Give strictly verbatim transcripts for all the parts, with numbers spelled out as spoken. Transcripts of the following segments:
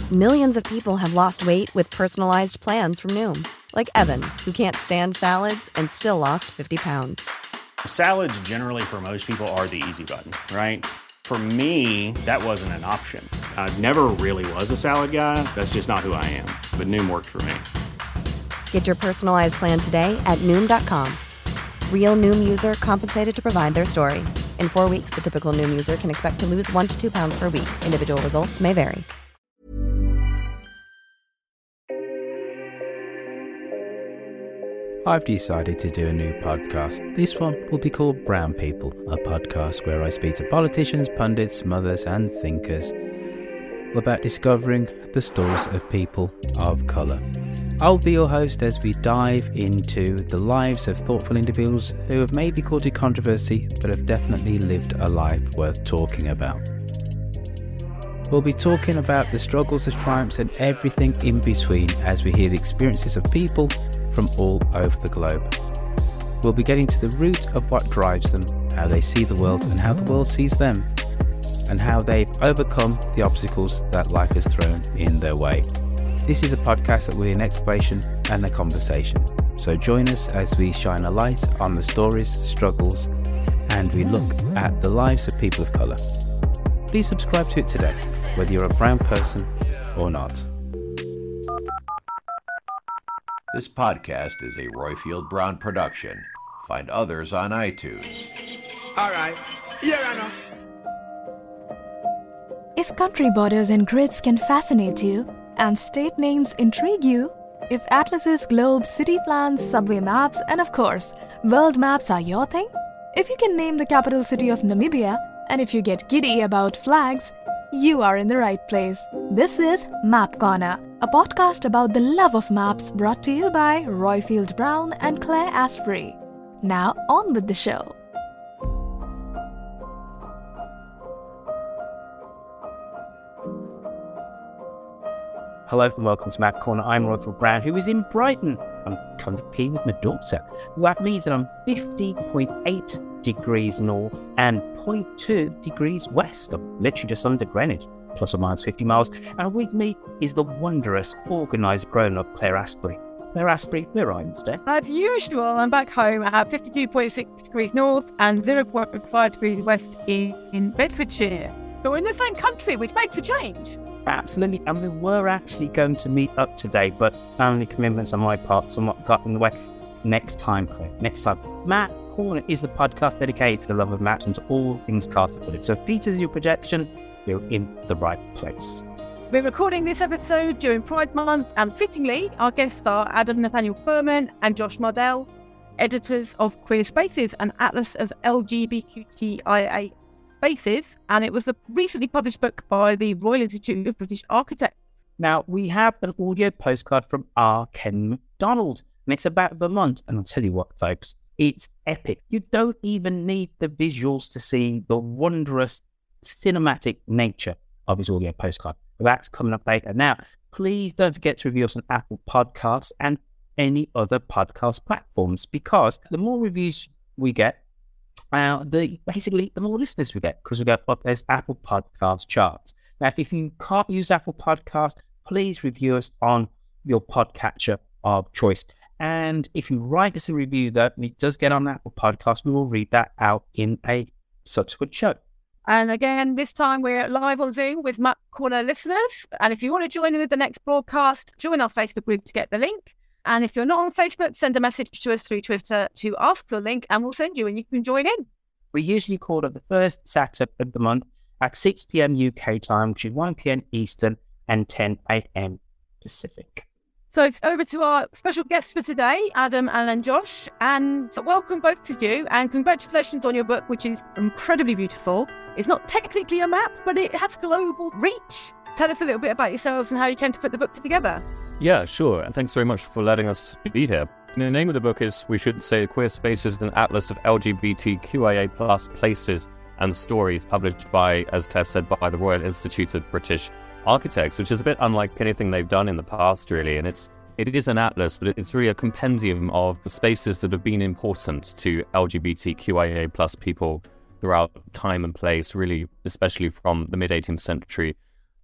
Millions of people have lost weight with personalized plans from Noom. Like Evan, who can't stand salads and still lost fifty pounds. Salads generally for most people are the easy button, right? For me, that wasn't an option. I never really was a salad guy. That's just not who I am. But Noom worked for me. Get your personalized plan today at Noom dot com. Real Noom user compensated to provide their story. In four weeks, the typical Noom user can expect to lose one to two pounds per week. Individual results may vary. I've decided to do a new podcast. This one will be called Brown People, a podcast where I speak to politicians, pundits, mothers and thinkers about discovering the stories of people of colour. I'll be your host as we dive into the lives of thoughtful individuals who have maybe courted controversy but have definitely lived a life worth talking about. We'll be talking about the struggles, the triumphs and everything in between as we hear the experiences of people from all over the globe. We'll be getting to the root of what drives them, how they see the world and how the world sees them, and how they've overcome the obstacles that life has thrown in their way. This is a podcast that will be an exploration and a conversation. So join us as we shine a light on the stories, struggles, and we look at the lives of people of colour. Please subscribe to it today, whether you're a brown person or not. This podcast is a Roifield Brown production. Find others on iTunes. All right. Yeah, I know. If country borders and grids can fascinate you, and state names intrigue you, if atlases, globes, city plans, subway maps, and of course, world maps are your thing, if you can name the capital city of Namibia, and if you get giddy about flags, you are in the right place. This is Map Corner, a podcast about the love of maps brought to you by Roifield Brown and Claire Asprey. Now on with the show. Hello and welcome to Map Corner. I'm Roifield Brown, who is in Brighton. I'm kind of peeing with my daughter. That means that I'm fifty point eight degrees north and zero point two degrees west. I'm literally just under Greenwich, plus or minus fifty miles. And with me is the wondrous, organised grown-up Claire Asprey. Claire Asprey, where are you today? As usual, I'm back home at fifty-two point six degrees north and zero point five degrees west in, in Bedfordshire. So we're in the same country, which makes a change. Absolutely, and we were actually going to meet up today, but family commitments on my part somewhat got in the way. Next time, Claire, next time. Map Corner is the podcast dedicated to the love of maps and to all things cartography. So if Peter's your projection, you're in the right place. We're recording this episode during Pride Month, and fittingly, our guests are Adam Nathaniel Furman and Josh Mardell, editors of Queer Spaces, an atlas of L G B T Q I A spaces, and it was a recently published book by the Royal Institute of British Architects. Now, we have an audio postcard from R. Ken McDonald, and it's about Vermont, and I'll tell you what, folks, it's epic. You don't even need the visuals to see the wondrous cinematic nature of his audio postcard. That's coming up later. Now, please don't forget to review us on Apple Podcasts and any other podcast platforms, because the more reviews we get, Uh, the basically the more listeners we get, because we get up there's Apple Podcast charts. Now, if you can't use Apple Podcast, please review us on your podcatcher of choice. And if you write us a review that it does get on Apple Podcast, we will read that out in a subsequent show. And again, this time we're live on Zoom with Map Corner listeners. And if you want to join in with the next broadcast, join our Facebook group to get the link. And if you're not on Facebook, send a message to us through Twitter to ask for a link, and we'll send you and you can join in. We usually call it the first Saturday of the month at six p.m. U K time, which is one p.m. Eastern and ten a.m. Pacific. So over to our special guests for today, Adam and Josh, and welcome both to you, and congratulations on your book, which is incredibly beautiful. It's not technically a map, but it has global reach. Tell us a little bit about yourselves and how you came to put the book together. Yeah, sure. And thanks very much for letting us be here. The name of the book is, we should say, Queer Spaces, an atlas of L G B T Q I A plus places and stories, published by, as Claire said, by the Royal Institute of British Architects, which is a bit unlike anything they've done in the past, really. And it's it is an atlas, but it's really a compendium of the spaces that have been important to L G B T Q I A plus people throughout time and place, really, especially from the mid-eighteenth century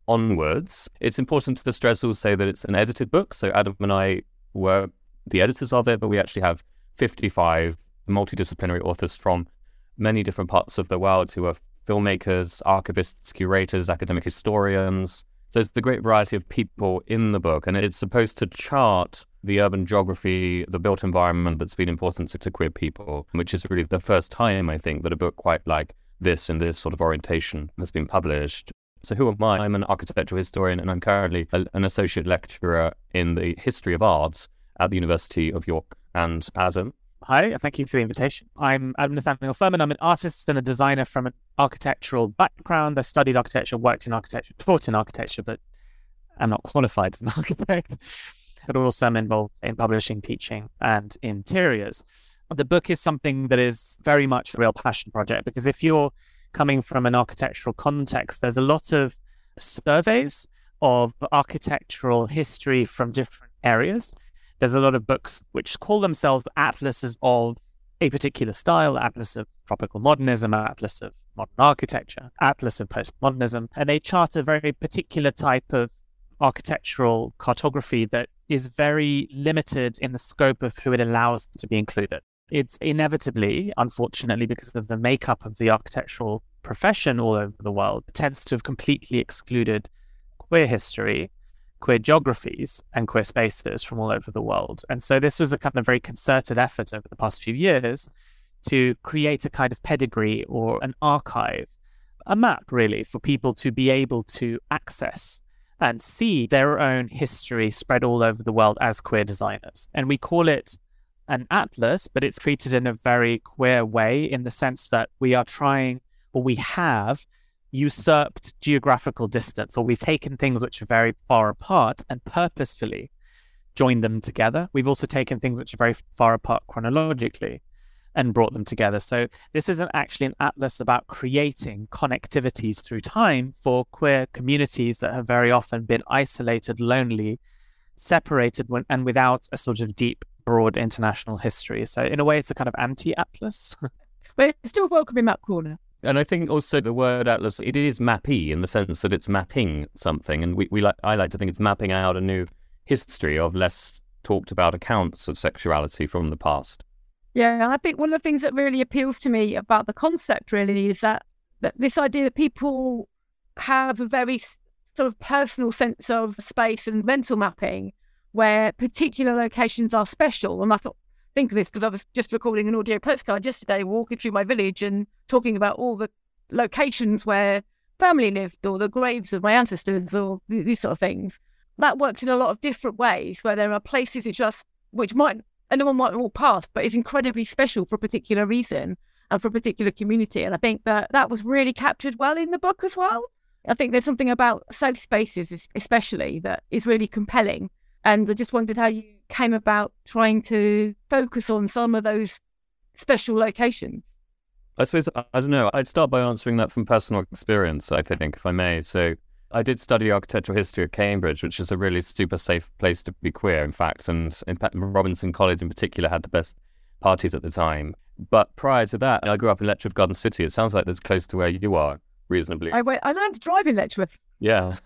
onwards. It's important to stress also that it's an edited book. So Adam and I were the editors of it, but we actually have fifty-five multidisciplinary authors from many different parts of the world who are filmmakers, archivists, curators, academic historians. So it's the great variety of people in the book, and it's supposed to chart the urban geography, the built environment that's been important to, to queer people, which is really the first time, I think, that a book quite like this in this sort of orientation has been published. So who am I? I'm an architectural historian, and I'm currently a, an associate lecturer in the history of arts at the University of York. And Adam? Hi, thank you for the invitation. I'm Adam Nathaniel Furman. I'm an artist and a designer from an architectural background. I studied architecture, worked in architecture, taught in architecture, but I'm not qualified as an architect. But also I'm involved in publishing, teaching, and interiors. The book is something that is very much a real passion project, because if you're coming from an architectural context, there's a lot of surveys of architectural history from different areas. There's a lot of books which call themselves atlases of a particular style, atlas of tropical modernism, atlas of modern architecture, atlas of postmodernism, and they chart a very particular type of architectural cartography that is very limited in the scope of who it allows to be included. It's inevitably, unfortunately, because of the makeup of the architectural profession all over the world, tends to have completely excluded queer history, queer geographies, and queer spaces from all over the world. And so this was a kind of very concerted effort over the past few years to create a kind of pedigree or an archive, a map really, for people to be able to access and see their own history spread all over the world as queer designers. And we call it an atlas, but it's treated in a very queer way, in the sense that we are trying, or we have usurped geographical distance, or we've taken things which are very far apart and purposefully joined them together. We've also taken things which are very far apart chronologically and brought them together. So this isn't actually an atlas about creating connectivities through time for queer communities that have very often been isolated, lonely, separated, when, and without a sort of deep, broad international history. So in a way, it's a kind of anti-atlas. But it's still welcome in Map Corner. And I think also the word atlas, it is mappy in the sense that it's mapping something. And we, we like, I like to think it's mapping out a new history of less talked about accounts of sexuality from the past. Yeah, and I think one of the things that really appeals to me about the concept really is that, that this idea that people have a very sort of personal sense of space and mental mapping, where particular locations are special. And I thought, think of this, because I was just recording an audio postcard yesterday, walking through my village and talking about all the locations where family lived, or the graves of my ancestors, or these sort of things. That works in a lot of different ways, where there are places which just which might anyone might walk past, but it's incredibly special for a particular reason and for a particular community. And I think that that was really captured well in the book as well. I think there's something about safe spaces especially that is really compelling. And I just wondered how you came about trying to focus on some of those special locations. I suppose, I don't know, I'd start by answering that from personal experience, I think, if I may. So I did study architectural history at Cambridge, which is a really super safe place to be queer, in fact. And in fact, Robinson College in particular had the best parties at the time. But prior to that, I grew up in Letchworth Garden City. It sounds like that's close to where you are, reasonably. I went, I learned to drive in Letchworth. Yeah.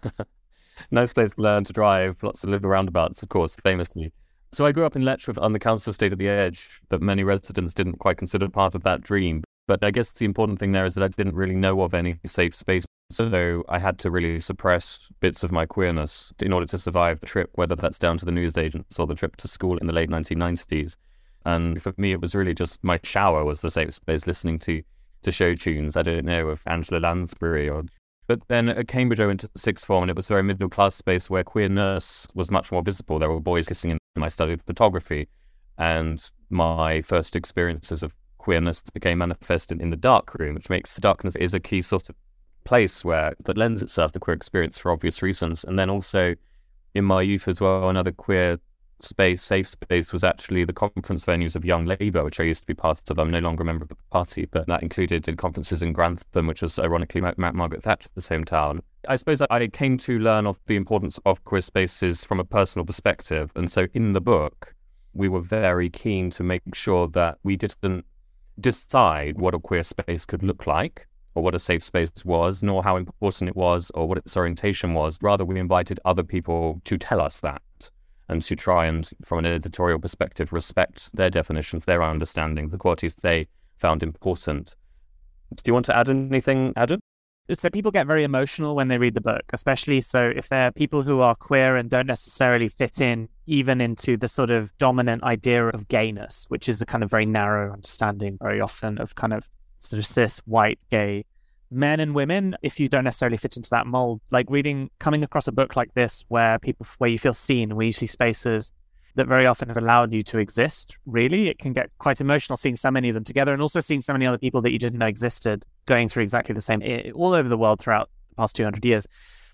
Nice place to learn to drive. Lots of little roundabouts, of course, famously. So I grew up in Letchworth on the council estate at the edge, but many residents didn't quite consider part of that dream. But I guess the important thing there is that I didn't really know of any safe space. So I had to really suppress bits of my queerness in order to survive the trip, whether that's down to the newsagents or the trip to school in the late nineteen nineties. And for me, it was really just my shower was the safe space, listening to, to show tunes. I don't know, of Angela Lansbury or... But then at Cambridge, I went to the sixth form, and it was a very middle-class space where queerness was much more visible. There were boys kissing, and I studied photography. And my first experiences of queerness became manifested in the dark room, which makes darkness is a key sort of place where that lends itself to queer experience for obvious reasons. And then also in my youth as well, another queer space, safe space, was actually the conference venues of Young Labour, which I used to be part of. I'm no longer a member of the party, but that included conferences in Grantham, which was ironically Mar- Margaret Thatcher's hometown. I suppose I came to learn of the importance of queer spaces from a personal perspective. And so in the book, we were very keen to make sure that we didn't decide what a queer space could look like. or what a safe space was, nor how important it was, or what its orientation was. Rather, we invited other people to tell us that, and to try and, from an editorial perspective, respect their definitions, their understanding, the qualities they found important. Do you want to add anything, Adam? So people get very emotional when they read the book, especially so if they're people who are queer and don't necessarily fit in even into the sort of dominant idea of gayness, which is a kind of very narrow understanding very often of kind of sort of cis, white, gay men and women. If you don't necessarily fit into that mold, like reading, coming across a book like this where people, where you feel seen, where you see spaces that very often have allowed you to exist, really, it can get quite emotional seeing so many of them together, and also seeing so many other people that you didn't know existed going through exactly the same all over the world throughout the past two hundred years.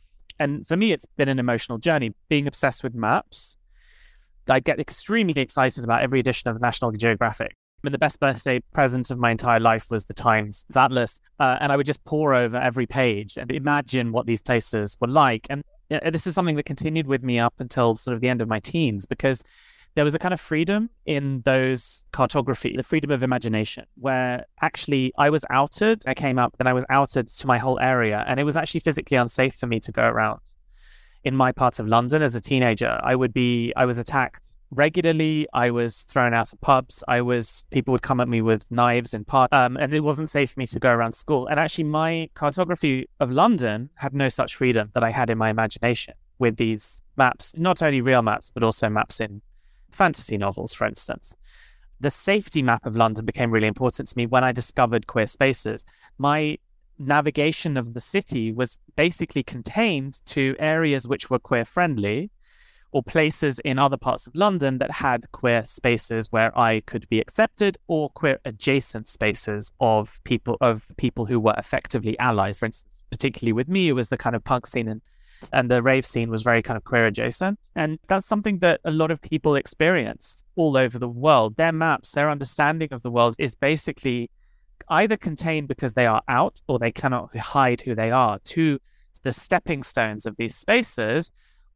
And for me, it's been an emotional journey. Being obsessed with maps, I get extremely excited about every edition of the National Geographic. I mean, the best birthday present of my entire life was the Times Atlas, uh, and I would just pore over every page and imagine what these places were like. And uh, this was something that continued with me up until sort of the end of my teens, because there was a kind of freedom in those cartography, the freedom of imagination, where actually I was outed. I came up, then I was outed to my whole area, and it was actually physically unsafe for me to go around. In my part of London as a teenager, I would be, I was attacked regularly. I was thrown out of pubs. I was, people would come at me with knives in park, um, and it wasn't safe for me to go around school. And actually my cartography of London had no such freedom that I had in my imagination with these maps, not only real maps, but also maps in fantasy novels, for instance. The safety map of London became really important to me when I discovered queer spaces. My navigation of the city was basically contained to areas which were queer friendly, or places in other parts of London that had queer spaces where I could be accepted, or queer adjacent spaces of people of people who were effectively allies. For instance, particularly with me, it was the kind of punk scene, and, and the rave scene was very kind of queer adjacent. And that's something that a lot of people experienced all over the world. Their maps, their understanding of the world is basically either contained because they are out, or they cannot hide who they are, to the stepping stones of these spaces.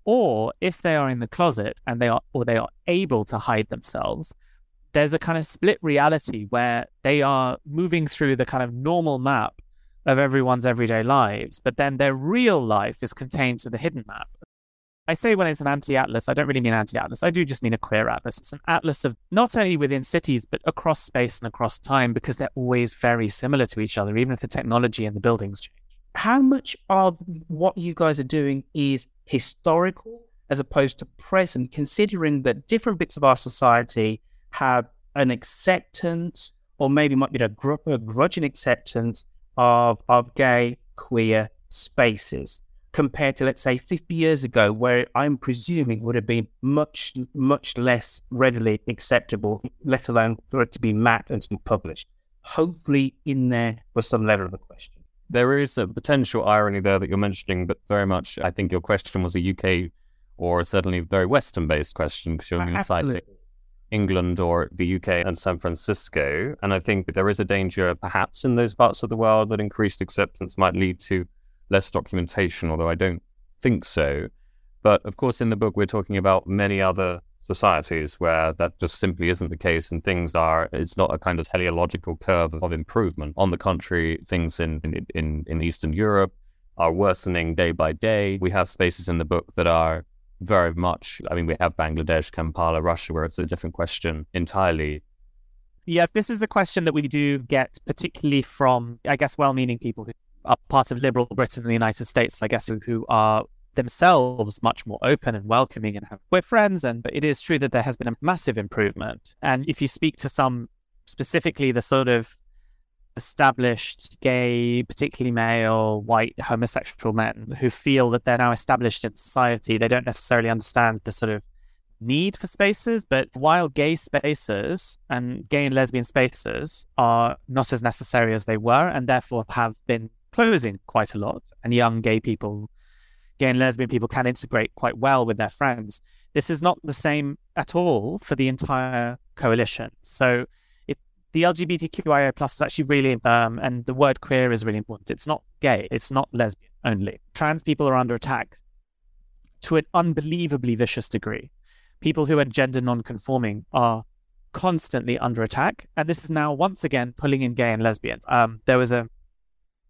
Or if they are in the closet and they are, or they are able to hide themselves, there's a kind of split reality where they are moving through the kind of normal map of everyone's everyday lives, but then their real life is contained to the hidden map. I say when it's an anti-atlas, I don't really mean anti-atlas. I do just mean a queer atlas. It's an atlas of not only within cities, but across space and across time, because they're always very similar to each other, even if the technology and the buildings change. How much of what you guys are doing is historical as opposed to present, considering that different bits of our society have an acceptance, or maybe might be a, gr- a grudging acceptance of, of gay, queer spaces, compared to, let's say, fifty years ago, where I'm presuming would have been much, much less readily acceptable, let alone for it to be mapped and to be published. Hopefully in there was some level of a question. There is a potential irony there that you're mentioning, but very much, I think your question was a U K or certainly very Western-based question, because you're citing England or the U K and San Francisco. And I think there is a danger, perhaps, in those parts of the world that increased acceptance might lead to less documentation, although I don't think so. But of course, in the book, we're talking about many other societies where that just simply isn't the case, and things are, it's not a kind of teleological curve of improvement. On the contrary, things in, in, in Eastern Europe are worsening day by day. We have spaces in the book that are very much, I mean, we have Bangladesh, Kampala, Russia, where it's a different question entirely. Yes, this is a question that we do get, particularly from, I guess, well-meaning people who are part of liberal Britain and the United States, I guess, who, who are themselves much more open and welcoming and have queer friends. And but it is true that there has been a massive improvement. And if you speak to some, specifically the sort of established gay, particularly male, white, homosexual men who feel that they're now established in society, they don't necessarily understand the sort of need for spaces. But while gay spaces and gay and lesbian spaces are not as necessary as they were, and therefore have been closing quite a lot, and young gay people, gay and lesbian people can integrate quite well with their friends, this is not the same at all for the entire coalition. So it, the L G B T Q I A plus is actually really, um, and the word queer is really important. It's not gay, it's not lesbian only. Trans people are under attack to an unbelievably vicious degree. People who are gender non-conforming are constantly under attack. And this is now once again pulling in gay and lesbians. Um, there was a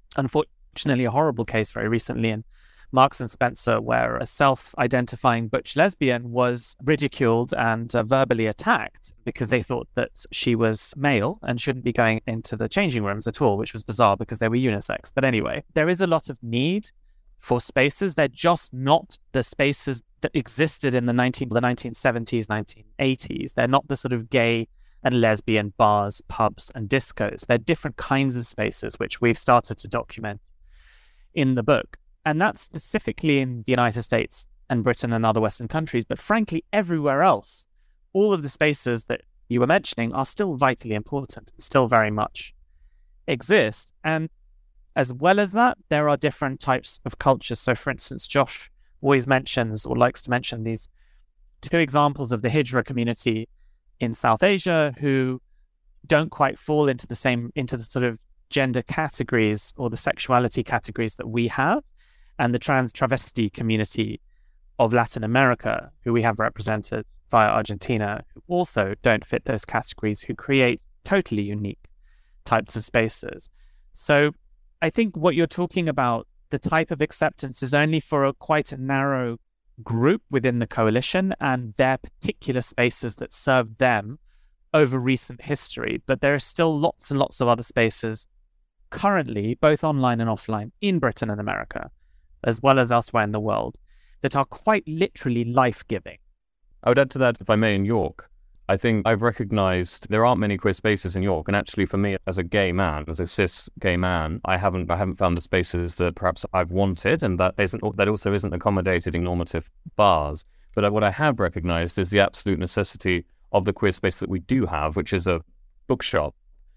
unfortunately a horrible case very recently in Marks and Spencer, where a self-identifying butch lesbian was ridiculed and uh, verbally attacked because they thought that she was male and shouldn't be going into the changing rooms at all, which was bizarre because they were unisex. But anyway, there is a lot of need for spaces. They're just not the spaces that existed in the, nineteen, the nineteen seventies, nineteen eighties. They're not the sort of gay and lesbian bars, pubs, and discos. They're different kinds of spaces, which we've started to document in the book. And that's specifically in the United States and Britain and other Western countries. But frankly, everywhere else, all of the spaces that you were mentioning are still vitally important, still very much exist. And as well as that, there are different types of cultures. So for instance, Josh always mentions or likes to mention these two examples of the Hijra community in South Asia who don't quite fall into the same, into the sort of gender categories or the sexuality categories that we have, and the trans travesti community of Latin America, who we have represented via Argentina, who also don't fit those categories, who create totally unique types of spaces. So I think what you're talking about, the type of acceptance is only for a quite a narrow group within the coalition and their particular spaces that serve them over recent history. But there are still lots and lots of other spaces currently, both online and offline, in Britain and America, as well as elsewhere in the world, that are quite literally life-giving. I would add to that, if I may, in York, I think I've recognized there aren't many queer spaces in York. And actually for me, as a gay man, as a cis gay man, I haven't I haven't found the spaces that perhaps I've wanted, and that isn't that also isn't accommodated in normative bars. But what I have recognized is the absolute necessity of the queer space that we do have, which is a bookshop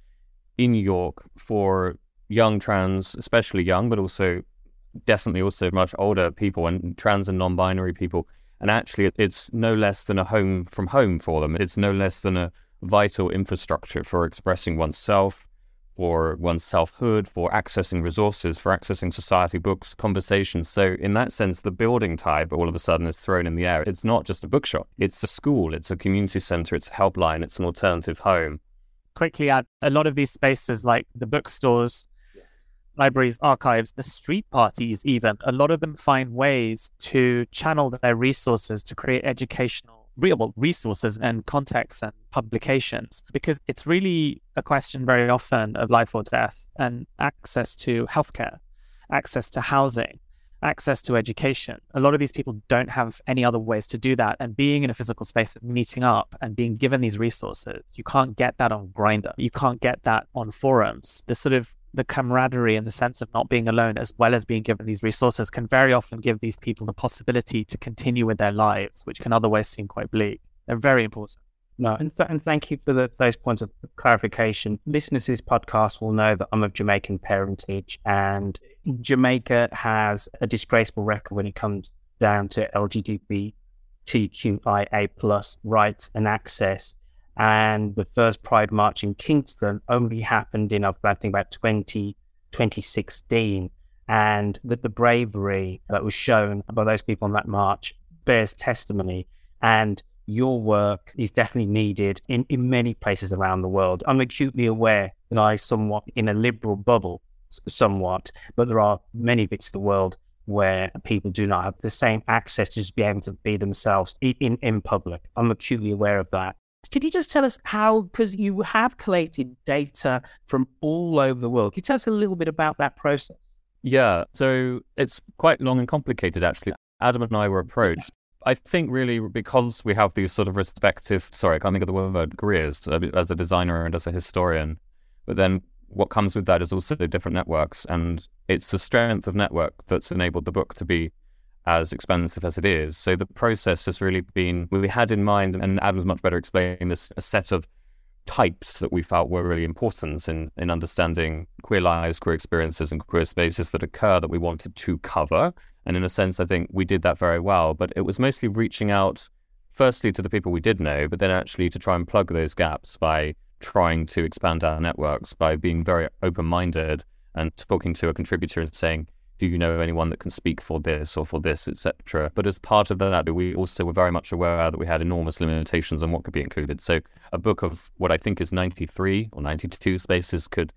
in York for young trans, especially young, but also definitely also much older people and trans and non-binary people. And actually, it's no less than a home from home for them. It's no less than a vital infrastructure for expressing oneself, for one's selfhood, for accessing resources, for accessing society, books, conversations. So in that sense, the building type all of a sudden is thrown in the air. It's not just a bookshop. It's a school. It's a community center. It's a helpline. It's an alternative home. Quickly add, a lot of these spaces like the bookstores, libraries, archives, the street parties even, a lot of them find ways to channel their resources to create educational, real resources and contexts and publications, because it's really a question very often of life or death and access to healthcare, access to housing, access to education. A lot of these people don't have any other ways to do that, and being in a physical space of meeting up and being given these resources, you can't get that on Grindr. You can't get that on forums. The sort of the camaraderie and the sense of not being alone, as well as being given these resources, can very often give these people the possibility to continue with their lives, which can otherwise seem quite bleak. They're very important. No, and, th- and thank you for the, those points of clarification. Listeners to this podcast will know that I'm of Jamaican parentage, and Jamaica has a disgraceful record when it comes down to L G B T Q I A plus rights and access. And the first Pride March in Kingston only happened in, I think, about twenty, twenty sixteen. And that the bravery that was shown by those people on that march bears testimony. And your work is definitely needed in, in many places around the world. I'm acutely aware that I somewhat in a liberal bubble, somewhat, but there are many bits of the world where people do not have the same access to just be able to be themselves in, in, in public. I'm acutely aware of that. Could you just tell us how, because you have collated data from all over the world, could you tell us a little bit about that process? Yeah, so it's quite long and complicated, actually. Adam and I were approached, I think really because we have these sort of respective, sorry, I can't think of the word, careers as a designer and as a historian. But then what comes with that is also different networks. And it's the strength of network that's enabled the book to be as expensive as it is. So the process has really been, we had in mind, and Adam's much better explaining this, a set of types that we felt were really important in, in understanding queer lives, queer experiences, and queer spaces that occur that we wanted to cover. And in a sense, I think we did that very well. But it was mostly reaching out, firstly, to the people we did know, but then actually to try and plug those gaps by trying to expand our networks, by being very open-minded and talking to a contributor and saying, do you know anyone that can speak for this or for this, et cetera. But as part of that, we also were very much aware that we had enormous limitations on what could be included. So a book of what I think is ninety-three or ninety-two spaces could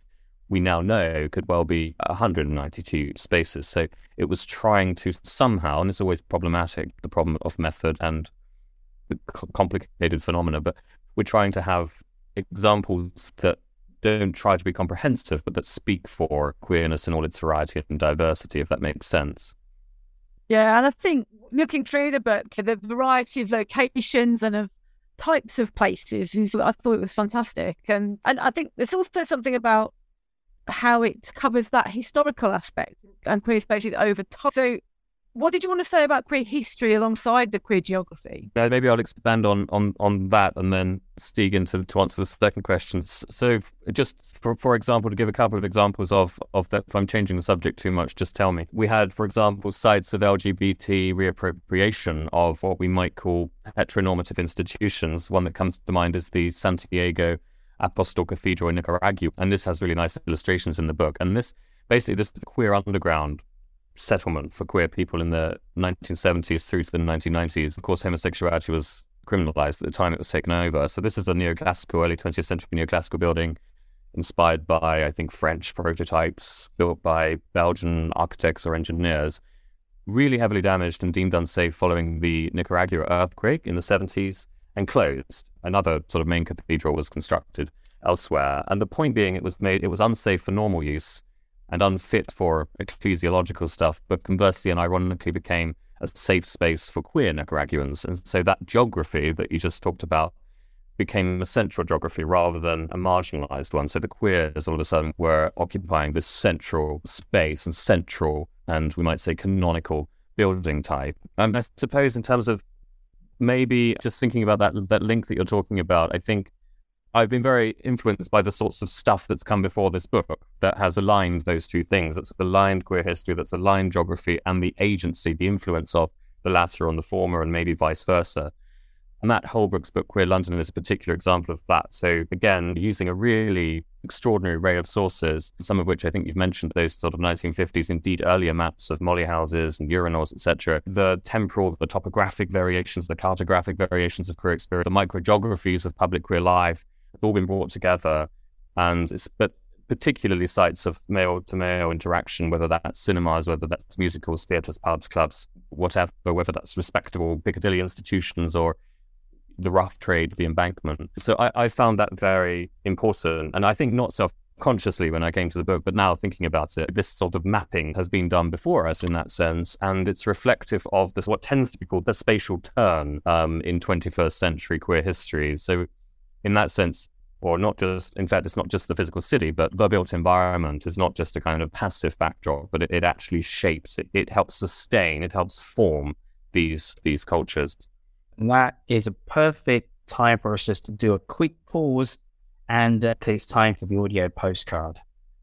we now know could well be one hundred ninety-two spaces. So it was trying to somehow, and it's always problematic, the problem of method and the complicated phenomena, but we're trying to have examples that don't try to be comprehensive, but that speak for queerness in all its variety and diversity, if that makes sense. Yeah, and I think looking through the book, the variety of locations and of types of places, is, I thought it was fantastic. And, and I think there's also something about how it covers that historical aspect and queer spaces over time. So what did you want to say about queer history alongside the queer geography? Yeah, maybe I'll expand on, on, on that and then Stieg into to answer the second question. So just for for example, to give a couple of examples of, of that, if I'm changing the subject too much, just tell me. We had, for example, sites of L G B T reappropriation of what we might call heteronormative institutions. One that comes to mind is the Santiago Apostol Cathedral in Nicaragua. And this has really nice illustrations in the book. And this, basically, this is the queer underground settlement for queer people in the nineteen seventies through to the nineteen nineties. Of course, homosexuality was criminalized at the time it was taken over. So this is a neoclassical, early twentieth century neoclassical building inspired by, I think, French prototypes built by Belgian architects or engineers, really heavily damaged and deemed unsafe following the Nicaragua earthquake in the seventies and closed. Another sort of main cathedral was constructed elsewhere. And the point being, it was made, it was unsafe for normal use and unfit for ecclesiological stuff, but conversely and ironically became a safe space for queer Nicaraguans. And so that geography that you just talked about became a central geography rather than a marginalized one. So the queers all of a sudden were occupying this central space and central, and we might say canonical building type. And I suppose in terms of maybe just thinking about that, that link that you're talking about, I think I've been very influenced by the sorts of stuff that's come before this book that has aligned those two things. That's aligned queer history, that's aligned geography, and the agency, the influence of the latter on the former, and maybe vice versa. And Matt Holbrook's book, Queer London, is a particular example of that. So again, using a really extraordinary array of sources, some of which I think you've mentioned, those sort of nineteen fifties, indeed earlier maps of molly houses and urinals, et cetera. The temporal, the topographic variations, the cartographic variations of queer experience, the microgeographies of public queer life, have all been brought together. And it's but particularly sites of male-to-male interaction, whether that's cinemas, whether that's musicals, theatres, pubs, clubs, whatever, whether that's respectable Piccadilly institutions or the rough trade, the embankment. So I, I found that very important. And I think not self-consciously when I came to the book, but now thinking about it, this sort of mapping has been done before us in that sense. And it's reflective of this, what tends to be called the spatial turn um, in twenty-first century queer history. So in that sense, or not just, in fact, it's not just the physical city, but the built environment is not just a kind of passive backdrop, but it, it actually shapes, it, it helps sustain, it helps form these these cultures. And that is a perfect time for us just to do a quick pause, and uh, it's time for the audio postcard.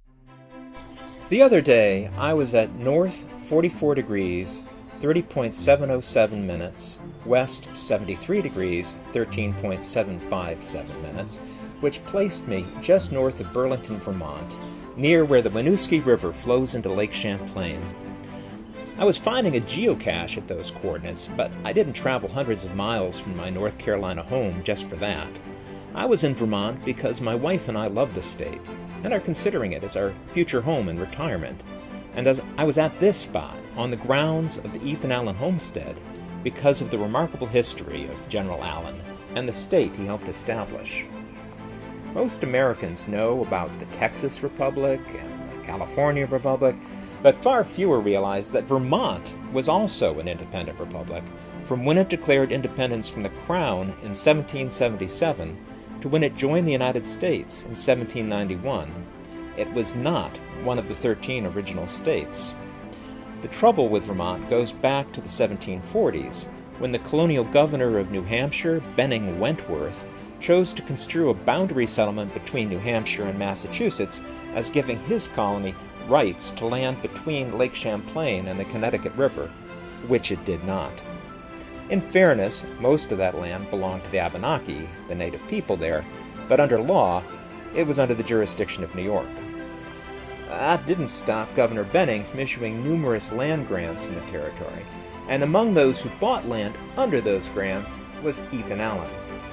The other day, I was at north forty-four degrees, thirty point seven oh seven minutes, west seventy-three degrees, thirteen point seven five seven minutes, which placed me just north of Burlington, Vermont, near where the Winooski River flows into Lake Champlain. I was finding a geocache at those coordinates, but I didn't travel hundreds of miles from my North Carolina home just for that. I was in Vermont because my wife and I love the state, and are considering it as our future home in retirement. And as I was at this spot, on the grounds of the Ethan Allen homestead, because of the remarkable history of General Allen and the state he helped establish. Most Americans know about the Texas Republic and the California Republic, but far fewer realize that Vermont was also an independent republic, from when it declared independence from the Crown in seventeen seventy-seven to when it joined the United States in seventeen ninety-one. It was not one of the thirteen original states. The trouble with Vermont goes back to the seventeen forties, when the colonial governor of New Hampshire, Benning Wentworth, chose to construe a boundary settlement between New Hampshire and Massachusetts as giving his colony rights to land between Lake Champlain and the Connecticut River, which it did not. In fairness, most of that land belonged to the Abenaki, the native people there, but under law, it was under the jurisdiction of New York. That didn't stop Governor Benning from issuing numerous land grants in the territory, and among those who bought land under those grants was Ethan Allen.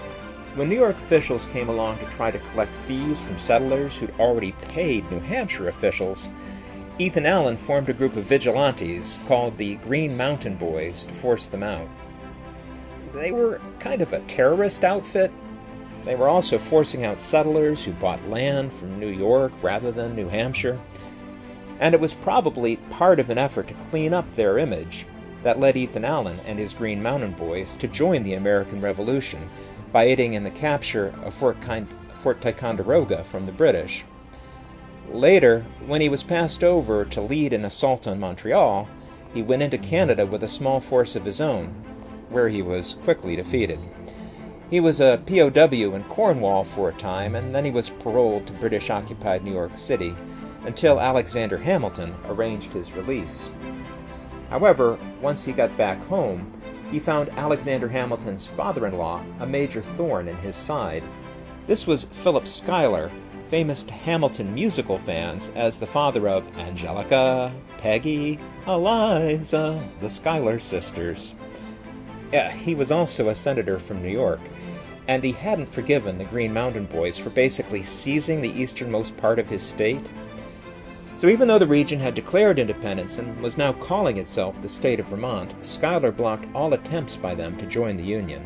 When New York officials came along to try to collect fees from settlers who'd already paid New Hampshire officials, Ethan Allen formed a group of vigilantes called the Green Mountain Boys to force them out. They were kind of a terrorist outfit. They were also forcing out settlers who bought land from New York rather than New Hampshire. And it was probably part of an effort to clean up their image that led Ethan Allen and his Green Mountain Boys to join the American Revolution by aiding in the capture of Fort, kind- Fort Ticonderoga from the British. Later, when he was passed over to lead an assault on Montreal, he went into Canada with a small force of his own, where he was quickly defeated. He was a P O W in Cornwall for a time, and then he was paroled to British-occupied New York City until Alexander Hamilton arranged his release. However, once he got back home, he found Alexander Hamilton's father-in-law a major thorn in his side. This was Philip Schuyler, famous to Hamilton musical fans as the father of Angelica, Peggy, Eliza, the Schuyler sisters. Uh, he was also a senator from New York, and he hadn't forgiven the Green Mountain Boys for basically seizing the easternmost part of his state. So even though the region had declared independence and was now calling itself the state of Vermont, Schuyler blocked all attempts by them to join the Union.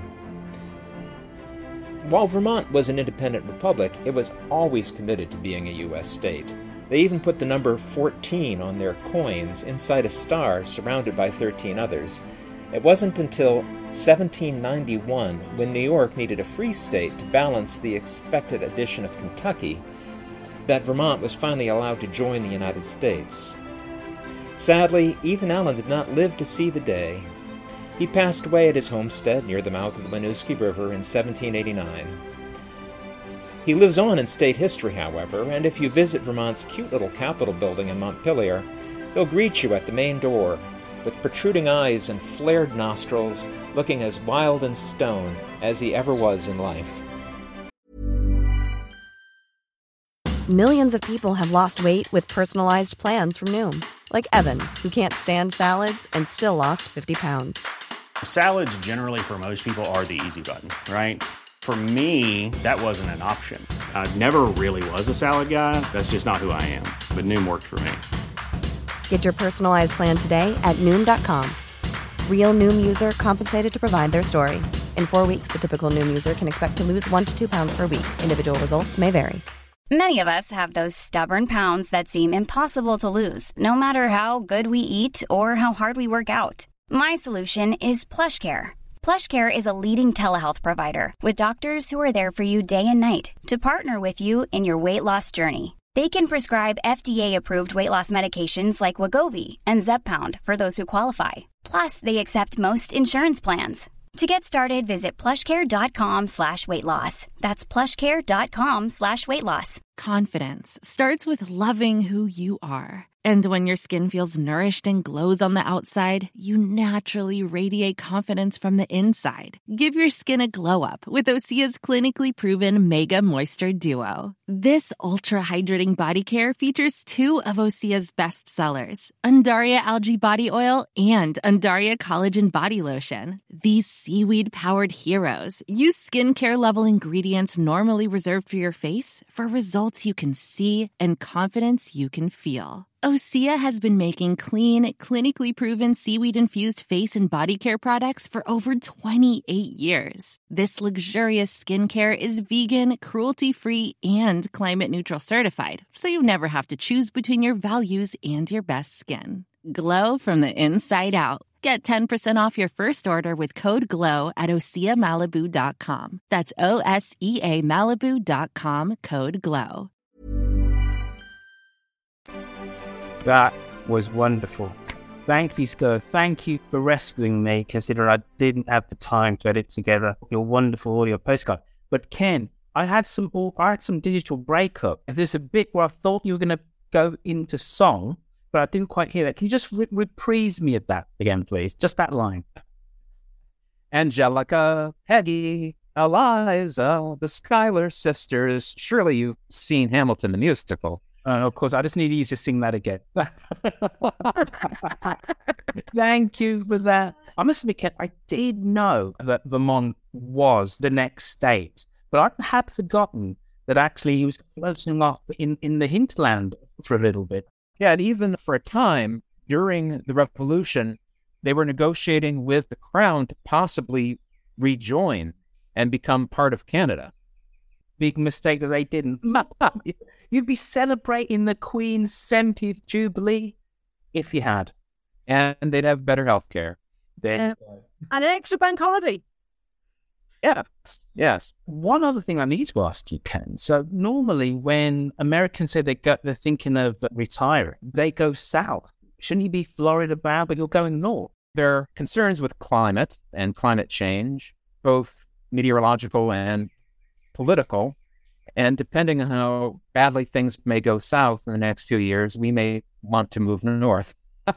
While Vermont was an independent republic, it was always committed to being a U S state. They even put the number fourteen on their coins inside a star surrounded by thirteen others. It wasn't until seventeen ninety-one, when New York needed a free state to balance the expected addition of Kentucky, that Vermont was finally allowed to join the United States. Sadly, Ethan Allen did not live to see the day. He passed away at his homestead near the mouth of the Winooski River in seventeen eighty-nine. He lives on in state history, however, and if you visit Vermont's cute little Capitol building in Montpelier, he'll greet you at the main door, with protruding eyes and flared nostrils, looking as wild and stone as he ever was in life. Millions of people have lost weight with personalized plans from Noom. Like Evan, who can't stand salads and still lost fifty pounds. Salads generally for most people are the easy button, right? For me, that wasn't an option. I never really was a salad guy. That's just not who I am. But Noom worked for me. Get your personalized plan today at Noom dot com. Real Noom user compensated to provide their story. In four weeks, the typical Noom user can expect to lose one to two pounds per week. Individual results may vary. Many of us have those stubborn pounds that seem impossible to lose, no matter how good we eat or how hard we work out. My solution is PlushCare. PlushCare is a leading telehealth provider with doctors who are there for you day and night to partner with you in your weight loss journey. They can prescribe F D A-approved weight loss medications like Wegovy and Zepbound for those who qualify. Plus, they accept most insurance plans. To get started, visit plushcare.com slash weight loss. That's plushcare.com slash weight loss. Confidence starts with loving who you are. And when your skin feels nourished and glows on the outside, you naturally radiate confidence from the inside. Give your skin a glow up with Osea's clinically proven Mega Moisture Duo. This ultra-hydrating body care features two of Osea's best sellers, Undaria Algae Body Oil and Undaria Collagen Body Lotion. These seaweed-powered heroes use skincare-level ingredients normally reserved for your face for results you can see and confidence you can feel. Osea has been making clean, clinically proven seaweed-infused face and body care products for over twenty-eight years. This luxurious skincare is vegan, cruelty-free, and climate-neutral certified, so you never have to choose between your values and your best skin. Glow from the inside out. Get ten percent off your first order with code GLOW at osea malibu dot com. That's O S E A Malibu dot com, code GLOW. That was wonderful. Thank you, Sco. Thank you for rescuing me, considering I didn't have the time to edit together your wonderful audio postcard. But Ken, I had some I had some digital breakup. There's a bit where I thought you were going to go into song, but I didn't quite hear that. Can you just re- reprise me of that again, please? Just that line. Angelica, Peggy, Eliza, the Schuyler sisters. Surely you've seen Hamilton the musical. Uh, of course, I just need you to sing that again. Thank you for that. I must admit, Ken, I did know that Vermont was the next state, But I had forgotten that actually he was floating off in, in the hinterland for a little bit. Yeah, and even for a time during the revolution, they were negotiating with the crown to possibly rejoin and become part of Canada. Big mistake that they didn't. You'd be celebrating the Queen's seventieth Jubilee if you had. And they'd have better health care. Yeah. And an extra bank holiday. Yes, yes. One other thing I need to ask you, Ken. So normally when Americans say they go, they're thinking of retiring, they go south. Shouldn't you be Florida bound, but you're going north? There are concerns with climate and climate change, both meteorological and political. And depending on how badly things may go south in the next few years, we may want to move north.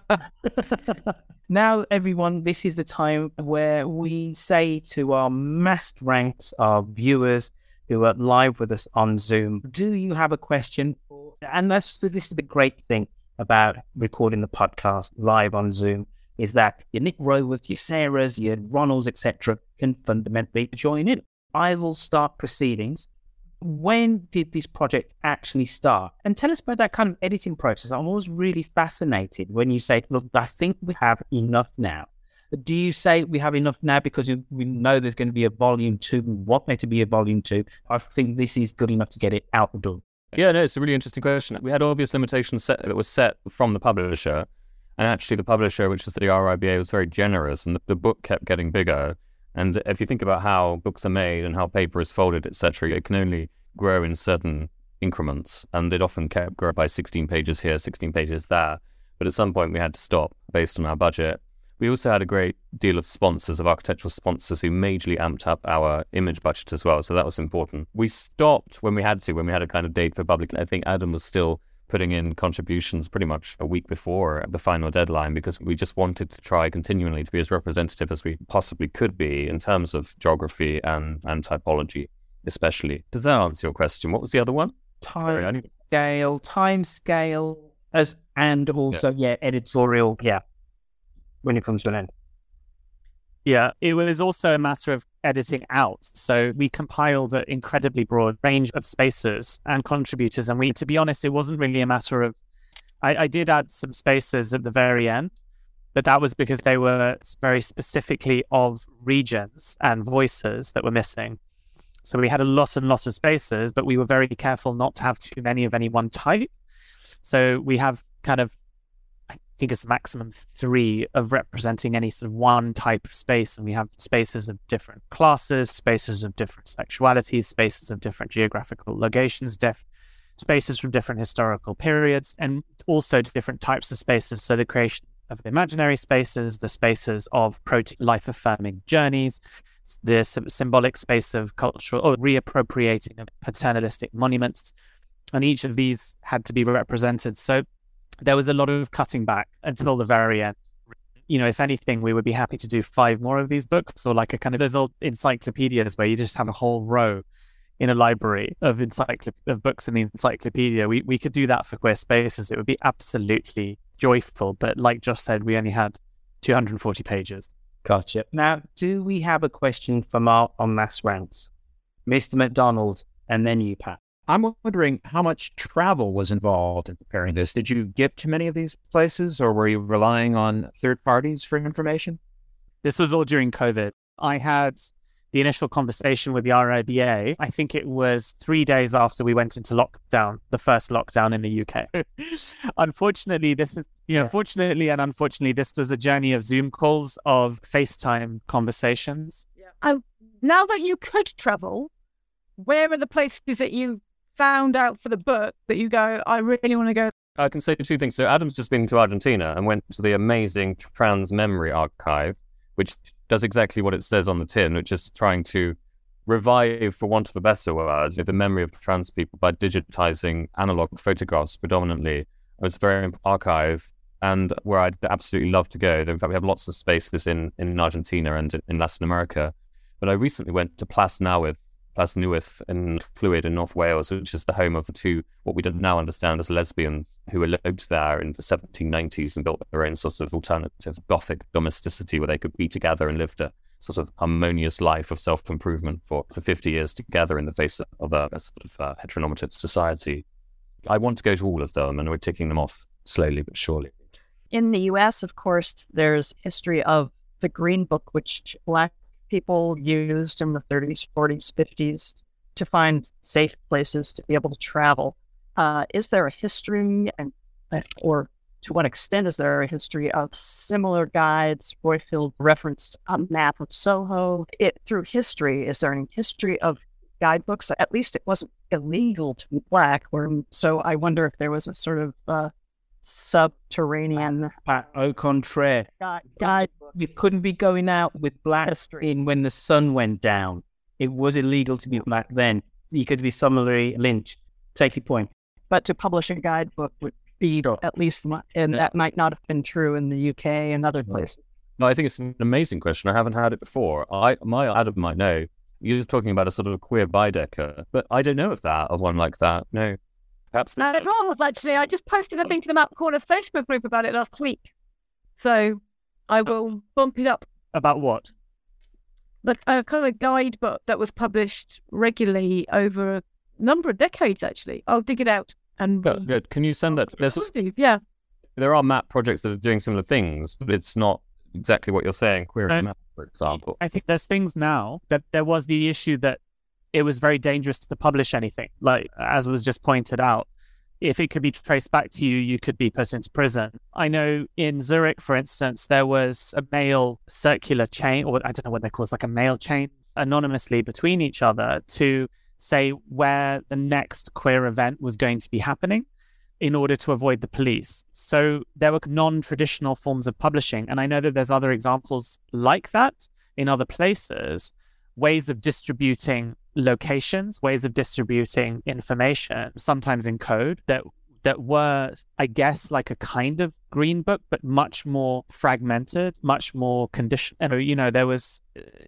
Now, everyone, this is the time where we say to our massed ranks of viewers who are live with us on Zoom, do you have a question? And that's, this is the great thing about recording the podcast live on Zoom, is that your Nick Roworth, your Sarahs, your Ronalds, et cetera can fundamentally join in. I will start proceedings. When did this project actually start? And tell us about that kind of editing process. I'm always really fascinated when you say, look, I think we have enough now. Do you say we have enough now because we know there's going to be a volume two? We want there to be a volume two. I think this is good enough to get it out the door. Yeah, no, it's a really interesting question. We had obvious limitations set that was set from the publisher. And actually the publisher, which is the R I B A, was very generous, and the, the book kept getting bigger. And if you think about how books are made and how paper is folded, et cetera, it can only grow in certain increments. And it often kept growing by sixteen pages here, sixteen pages there. But at some point we had to stop based on our budget. We also had a great deal of sponsors, of architectural sponsors, who majorly amped up our image budget as well. So that was important. We stopped when we had to, when we had a kind of date for public. I think Adam was still putting in contributions pretty much a week before the final deadline, because we just wanted to try continually to be as representative as we possibly could be in terms of geography and, and typology, especially. Does that answer your question? What was the other one? Time Sorry, I need... scale, time scale, as and also, yeah. yeah, editorial, yeah, when it comes to an end. Yeah, it was also a matter of editing out. So we compiled an incredibly broad range of spacers and contributors. And we, to be honest, it wasn't really a matter of, I, I did add some spacers at the very end, but that was because they were very specifically of regions and voices that were missing. So we had a lot and lot of spacers, but we were very careful not to have too many of any one type. So we have kind of, I think it's maximum three of representing any sort of one type of space. And we have spaces of different classes, spaces of different sexualities, spaces of different geographical locations, def- spaces from different historical periods, and also different types of spaces. So the creation of the imaginary spaces, the spaces of prote- life-affirming journeys, the symbolic space of cultural or reappropriating of paternalistic monuments. And each of these had to be represented. So there was a lot of cutting back until the very end. You know, if anything, we would be happy to do five more of these books, or like a kind of those old encyclopedias where you just have a whole row in a library of encycl- of books in the encyclopedia. We we could do that for Queer Spaces. It would be absolutely joyful. But like Josh said, we only had two hundred forty pages. Gotcha. Now, do we have a question from our on mass rounds? Mister McDonald, and then you, Pat. I'm wondering how much travel was involved in preparing this. Did you get to many of these places, or were you relying on third parties for information? This was all during COVID. I had the initial conversation with the R I B A. I think it was three days after we went into lockdown, the first lockdown in the U K. Unfortunately, this is, you know, yeah. fortunately and unfortunately, this was a journey of Zoom calls, of FaceTime conversations. Yeah. Um, now that you could travel, where are the places that you found out for the book that you go, I really want to go? I can say two things. So Adam's just been to Argentina and went to the amazing Trans Memory Archive, which does exactly what it says on the tin, which is trying to revive, for want of a better word, the memory of trans people by digitizing analog photographs predominantly. It's a very archive, and where I'd absolutely love to go. In fact, we have lots of spaces in, in Argentina and in Latin America. But I recently went to Plas Newydd, Plas Newydd in Clwyd in North Wales, which is the home of the two, what we now understand as lesbians, who eloped there in the seventeen nineties and built their own sort of alternative Gothic domesticity where they could be together and lived a sort of harmonious life of self-improvement for, for fifty years together in the face of a, a sort of uh, heteronormative society. I want to go to all of them, and we're ticking them off slowly but surely. In the U S, of course, there's history of the Green Book, which Black people used in the thirties, forties, fifties to find safe places to be able to travel. Uh, is there a history, and or to what extent is there a history of similar guides? Roifield referenced a map of Soho. It through history, is there any history of guidebooks? At least it wasn't illegal to be Black, or, so I wonder if there was a sort of uh, subterranean. Uh, au contraire, guide. We couldn't be going out with Black in when the sun went down. It was illegal to be Black then. You could be summarily lynched. Take your point. But to publish a guidebook would be at least, and that might not have been true in the U K and other places. No, I think it's an amazing question. I haven't had it before. I, my Adam might know. You're talking about a sort of queer Baedeker, but I don't know of that, of one like that. No. Perhaps. No, wrong, actually. I just posted a thing to the Map Corner Facebook group about it last week. So I will bump it up. About what? Like a kind of a guidebook that was published regularly over a number of decades, actually. I'll dig it out. And good, good. Can you send that? There's also, yeah. There are map projects that are doing similar things, but it's not exactly what you're saying. Queer So, map, for example. I think there's things now that there was the issue that it was very dangerous to publish anything. Like, as was just pointed out, if it could be traced back to you, you could be put into prison. I know in Zurich, for instance, there was a mail circular chain, or I don't know what they call it, like a mail chain, anonymously between each other to say where the next queer event was going to be happening in order to avoid the police. So there were non-traditional forms of publishing. And I know that there's other examples like that in other places, ways of distributing locations, ways of distributing information, sometimes in code, that that were, I guess, like a kind of green book, but much more fragmented, much more conditioned. And, you know, there was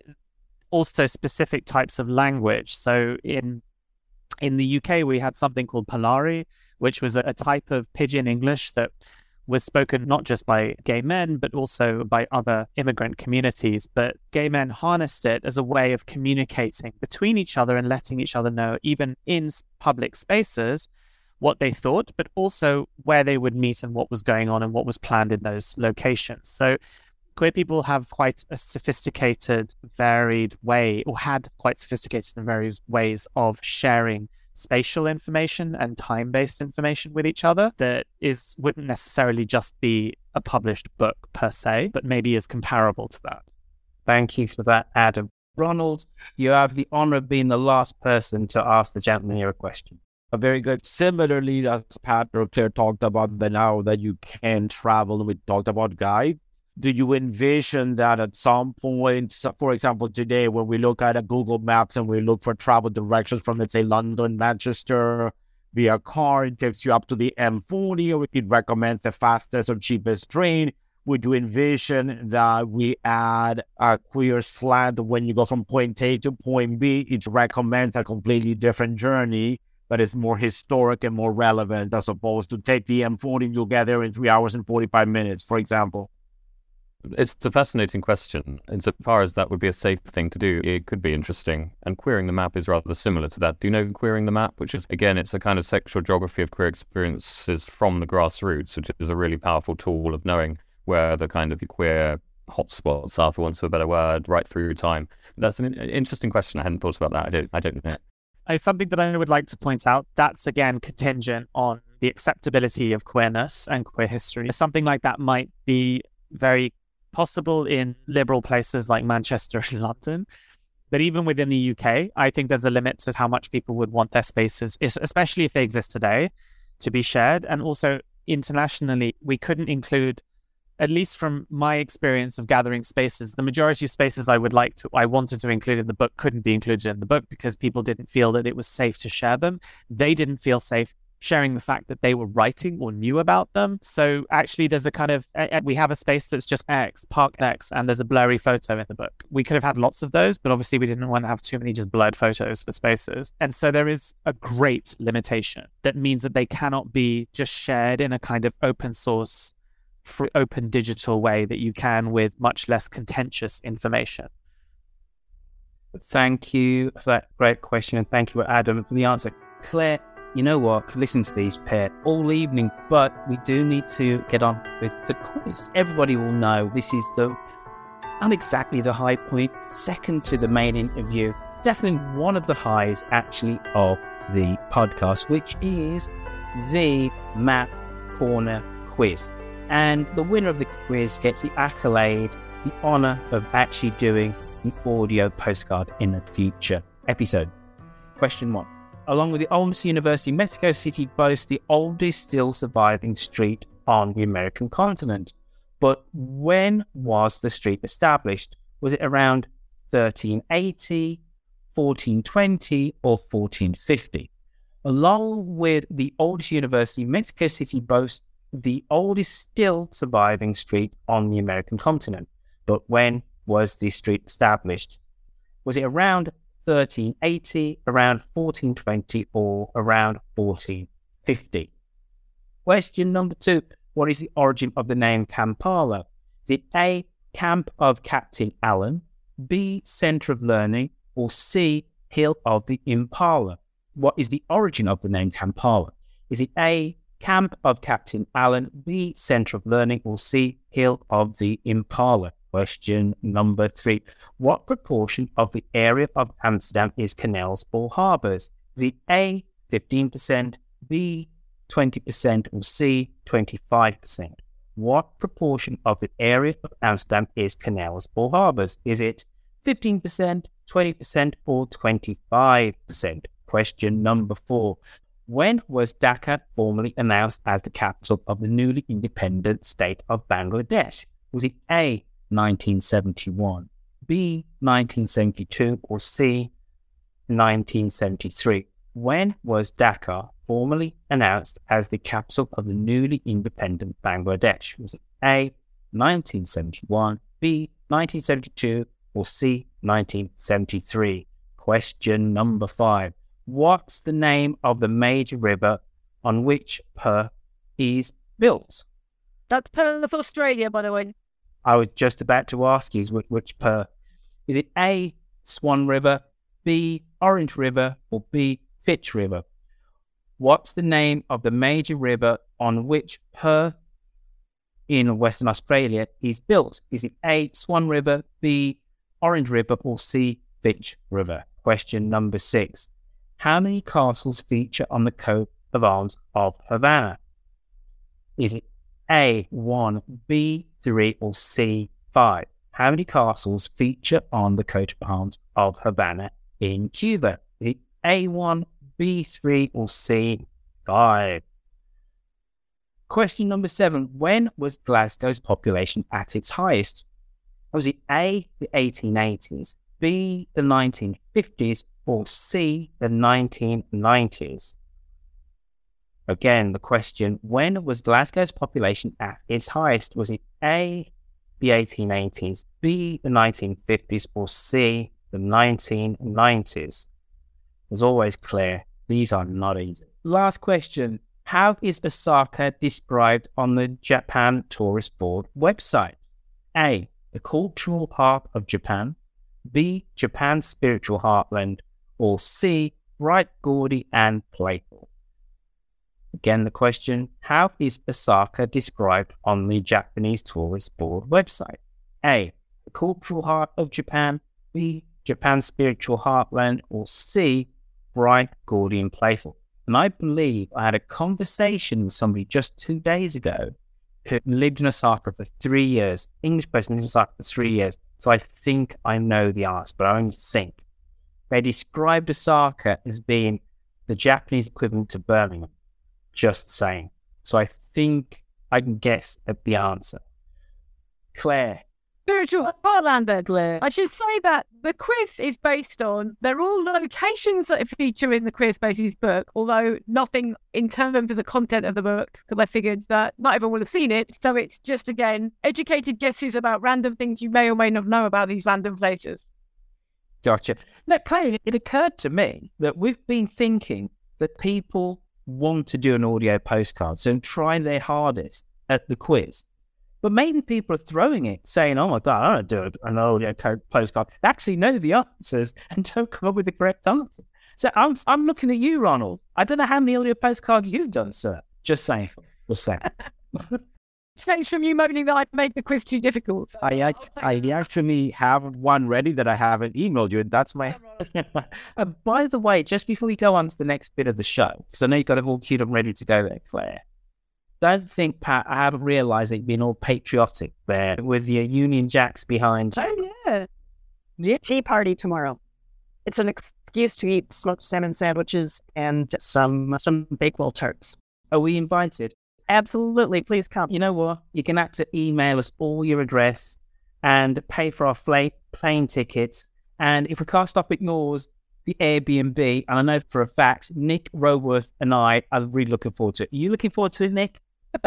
also specific types of language. So in in the U K, we had something called Polari, which was a, a type of pidgin English that was spoken not just by gay men, but also by other immigrant communities. But gay men harnessed it as a way of communicating between each other and letting each other know, even in public spaces, what they thought, but also where they would meet and what was going on and what was planned in those locations. So queer people have quite a sophisticated, varied way, or had quite sophisticated and various ways of sharing spatial information and time-based information with each other that is wouldn't necessarily just be a published book per se, but maybe is comparable to that. Thank you for that, Adam. Ronald, you have the honor of being the last person to ask the gentleman here a question. Very good. Similarly, as Pat or Claire talked about, the now that you can travel, we talked about guides. Do you envision that at some point, for example, today, when we look at a Google Maps and we look for travel directions from, let's say, London, Manchester, via car, it takes you up to the M forty, or it recommends the fastest or cheapest train? Would you envision that we add a queer slant when you go from point A to point B? It recommends a completely different journey that is more historic and more relevant, as opposed to take the M forty and you'll get there in three hours and forty-five minutes, for example. It's a fascinating question. Insofar as that would be a safe thing to do, it could be interesting. And queering the map is rather similar to that. Do you know queering the map? Which is, again, it's a kind of sexual geography of queer experiences from the grassroots, which is a really powerful tool of knowing where the kind of queer hotspots are, for want of a better word, right through time. That's an interesting question. I hadn't thought about that. I don't, I don't know. It's something that I would like to point out. That's, again, contingent on the acceptability of queerness and queer history. Something like that might be very possible in liberal places like Manchester and London. But even within the U K, I think there's a limit to how much people would want their spaces, especially if they exist today, to be shared. And also internationally, we couldn't include, at least from my experience of gathering spaces, the majority of spaces I would like to, I wanted to include in the book couldn't be included in the book because people didn't feel that it was safe to share them. They didn't feel safe sharing the fact that they were writing or knew about them. So actually there's a kind of, uh, we have a space that's just X, parked X, and there's a blurry photo in the book. We could have had lots of those, but obviously we didn't want to have too many just blurred photos for spaces. And so there is a great limitation that means that they cannot be just shared in a kind of open source, free, open digital way that you can with much less contentious information. Thank you for that great question, and thank you, Adam, for the answer. Claire, you know what? Listen to these pair all evening, but we do need to get on with the quiz. Everybody will know this is the not exactly the high point, second to the main interview, definitely one of the highs actually of the podcast, which is the Map Corner quiz. And the winner of the quiz gets the accolade, the honor of actually doing an audio postcard in a future episode. Question one. Along with the oldest university, Mexico City boasts the oldest still surviving street on the American continent. But when was the street established? Was it around thirteen eighty, fourteen twenty, or fourteen fifty? Along with the oldest university, Mexico City boasts the oldest still surviving street on the American continent. But when was the street established? Was it around thirteen eighty, around fourteen twenty, or around fourteen fifty? Question number two. What is the origin of the name Kampala? Is it A, Camp of Captain Allen, B, Center of Learning, or C, Hill of the Impala? What is the origin of the name Kampala? Is it A, Camp of Captain Allen, B, Center of Learning, or C, Hill of the Impala? Question number three. What proportion of the area of Amsterdam is canals or harbours? Is it A, fifteen percent, B, twenty percent, or C, twenty-five percent? What proportion of the area of Amsterdam is canals or harbours? Is it fifteen percent, twenty percent, or twenty-five percent? Question number four. When was Dhaka formally announced as the capital of the newly independent state of Bangladesh? Was it A, nineteen seventy-one, B, nineteen seventy-two, or C, nineteen seventy-three? When was Dhaka formally announced as the capital of the newly independent Bangladesh? Was it A, nineteen seventy-one, B, nineteen seventy-two, or C, nineteen seventy-three? Question number five. What's the name of the major river on which Perth is built? That's Perth, Australia, by the way. I was just about to ask you which, which Perth. Is it A, Swan River, B, Orange River, or B, Fitch River? What's the name of the major river on which Perth in Western Australia is built? Is it A, Swan River, B, Orange River, or C, Fitch River? Question number six. How many castles feature on the coat of arms of Havana? Is it A, one, B, three, or C, five? How many castles feature on the coat of arms of Havana in Cuba? Is it A one, B three, or C five? Question number seven. When was Glasgow's population at its highest? Was it A, the eighteen eighties, B, the nineteen fifties, or C, the nineteen nineties? Again, the question, when was Glasgow's population at its highest? Was it A, the eighteen eighties, B, the nineteen fifties, or C, the nineteen nineties? As always, Claire, these are not easy. Last question. How is Osaka described on the Japan Tourist Board website? A, the cultural heart of Japan, B, Japan's spiritual heartland, or C, bright, gaudy, and playful? Again, the question, how is Osaka described on the Japanese Tourist Board website? A, the cultural heart of Japan, B, Japan's spiritual heartland, or C, bright, gaudy, and playful? And I believe I had a conversation with somebody just two days ago who lived in Osaka for three years, English person in Osaka for three years. So I think I know the answer, but I only think. They described Osaka as being the Japanese equivalent to Birmingham. Just saying. So I think I can guess at the answer. Claire. Spiritual Heartland, then. Claire. I should say that the quiz is based on, they're all locations that feature in the Queer Spaces book, although nothing in terms of the content of the book, because I figured that not everyone will have seen it. So it's just, again, educated guesses about random things you may or may not know about these random places. Gotcha. Look, Claire, it occurred to me that we've been thinking that people want to do an audio postcard, so try their hardest at the quiz. But maybe people are throwing it, saying, oh my God, I don't do an audio postcard. They actually know the answers and don't come up with the correct answer. So I'm I'm looking at you, Ronald. I don't know how many audio postcards you've done, sir. Just saying. Just saying. Thanks from you moaning that I made the quiz too difficult. So I, I actually have one ready that I haven't emailed you, and that's my... uh, by the way, just before we go on to the next bit of the show, because I know you've got it all queued up ready to go there, Claire. Don't think, Pat, I haven't realised that you've been all patriotic there with your Union Jacks behind you. Oh, yeah. Yeah. Tea party tomorrow. It's an excuse to eat smoked salmon sandwiches and some some Bakewell tarts. Are we invited? Absolutely. Please come. You know what? You can have to email us all your address and pay for our flight, plane tickets. And if we can't stop at yours, the Airbnb, and I know for a fact, Nick Roworth and I are really looking forward to it. Are you looking forward to it, Nick?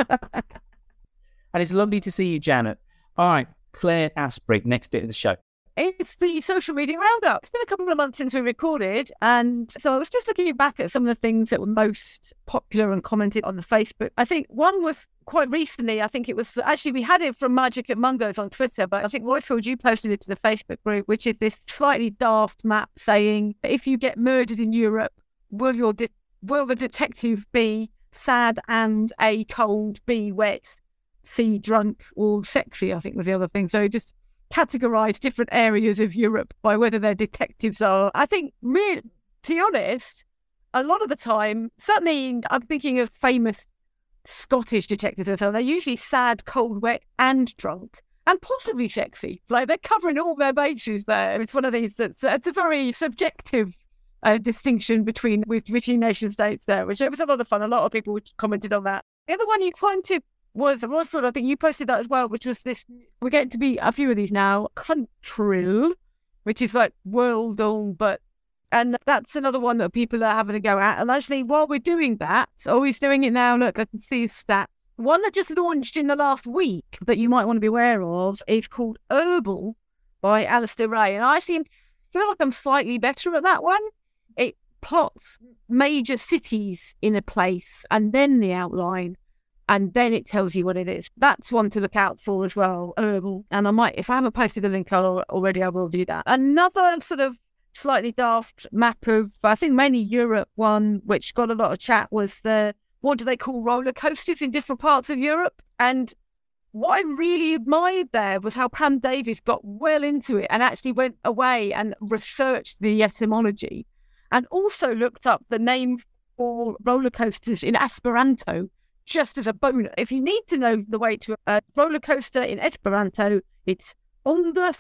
And it's lovely to see you, Janet. All right, Claire Asprey, next bit of the show. It's the social media roundup. It's been a couple of months since we recorded, and so I was just looking back at some of the things that were most popular and commented on the Facebook. I think one was quite recently. I think it was actually, we had it from Magic at Mungo's on Twitter, but I think Royfield, you posted it to the Facebook group, which is this slightly daft map saying, if you get murdered in Europe, will your de- will the detective be sad and A, cold, B, wet, C, drunk, or sexy, I think was the other thing. So just categorise different areas of Europe by whether their detectives are. I think, really, to be honest, a lot of the time, certainly I'm thinking of famous Scottish detectives, and so they're usually sad, cold, wet, and drunk, and possibly sexy. Like, they're covering all their bases there. It's one of these that's it's a very subjective uh, distinction between with Richie nation states there, which it was a lot of fun. A lot of people commented on that. The other one you pointed was Royfield, I think you posted that as well, which was this, we're getting to be a few of these now, Contril, which is like Worldle, but, and that's another one that people are having a go at. And actually, while we're doing that, oh, he's doing it now, look, I can see his stats. One that just launched in the last week that you might want to be aware of is called Herbal by Alistair Ray. And I actually feel like I'm slightly better at that one. It plots major cities in a place and then the outline, and then it tells you what it is. That's one to look out for as well, Herbal. And I might, if I haven't posted the link already, I will do that. Another sort of slightly daft map of, I think mainly Europe one, which got a lot of chat, was the, what do they call roller coasters in different parts of Europe? And what I really admired there was how Pam Davies got well into it and actually went away and researched the etymology and also looked up the name for roller coasters in Esperanto, just as a bonus. If you need to know the way to a roller coaster in Esperanto, it's Onda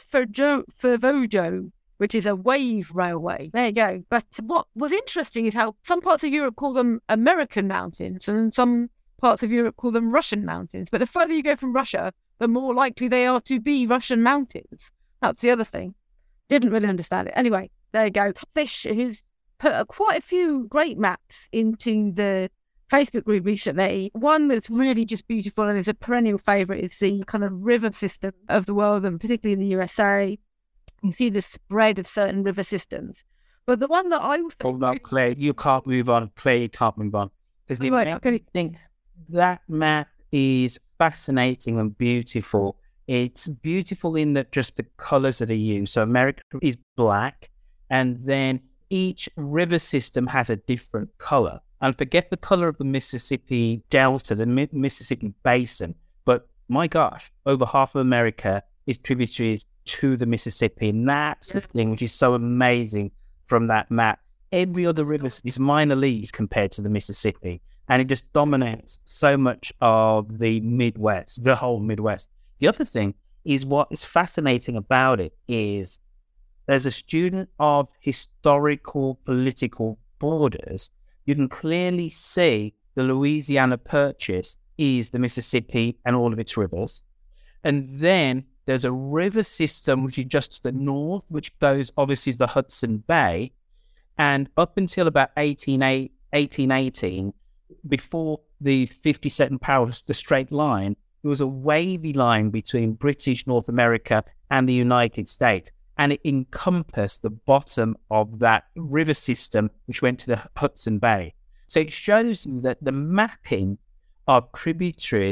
Fervojo, which is a wave railway. There you go. But what was interesting is how some parts of Europe call them American mountains and some parts of Europe call them Russian mountains. But the further you go from Russia, the more likely they are to be Russian mountains. That's the other thing. Didn't really understand it. Anyway, there you go. Fish, who's put quite a few great maps into the Facebook group recently. One that's really just beautiful and is a perennial favourite is the kind of river system of the world, and particularly in the U S A. You see the spread of certain river systems. But the one that I also... Hold on, Clay. You can't move on. Clay, you can't move on. Because the right, okay. thing, that map is fascinating and beautiful. It's beautiful in that just the colours that are used. So America is black, and then each river system has a different colour. And forget the colour of the Mississippi Delta, the Mi- Mississippi Basin. But my gosh, over half of America is tributaries to the Mississippi. And that's the thing which is so amazing from that map. Every other river is minor leagues compared to the Mississippi. And it just dominates so much of the Midwest, the whole Midwest. The other thing is, what is fascinating about it is, as a student of historical political borders, you can clearly see the Louisiana Purchase is the Mississippi and all of its rivers. And then there's a river system which is just to the north, which goes obviously to the Hudson Bay. And up until about eighteen eighteen, before the fifty-second parallel, the straight line, there was a wavy line between British North America and the United States. And it encompassed the bottom of that river system, which went to the Hudson Bay. So it shows you that the mapping of tributaries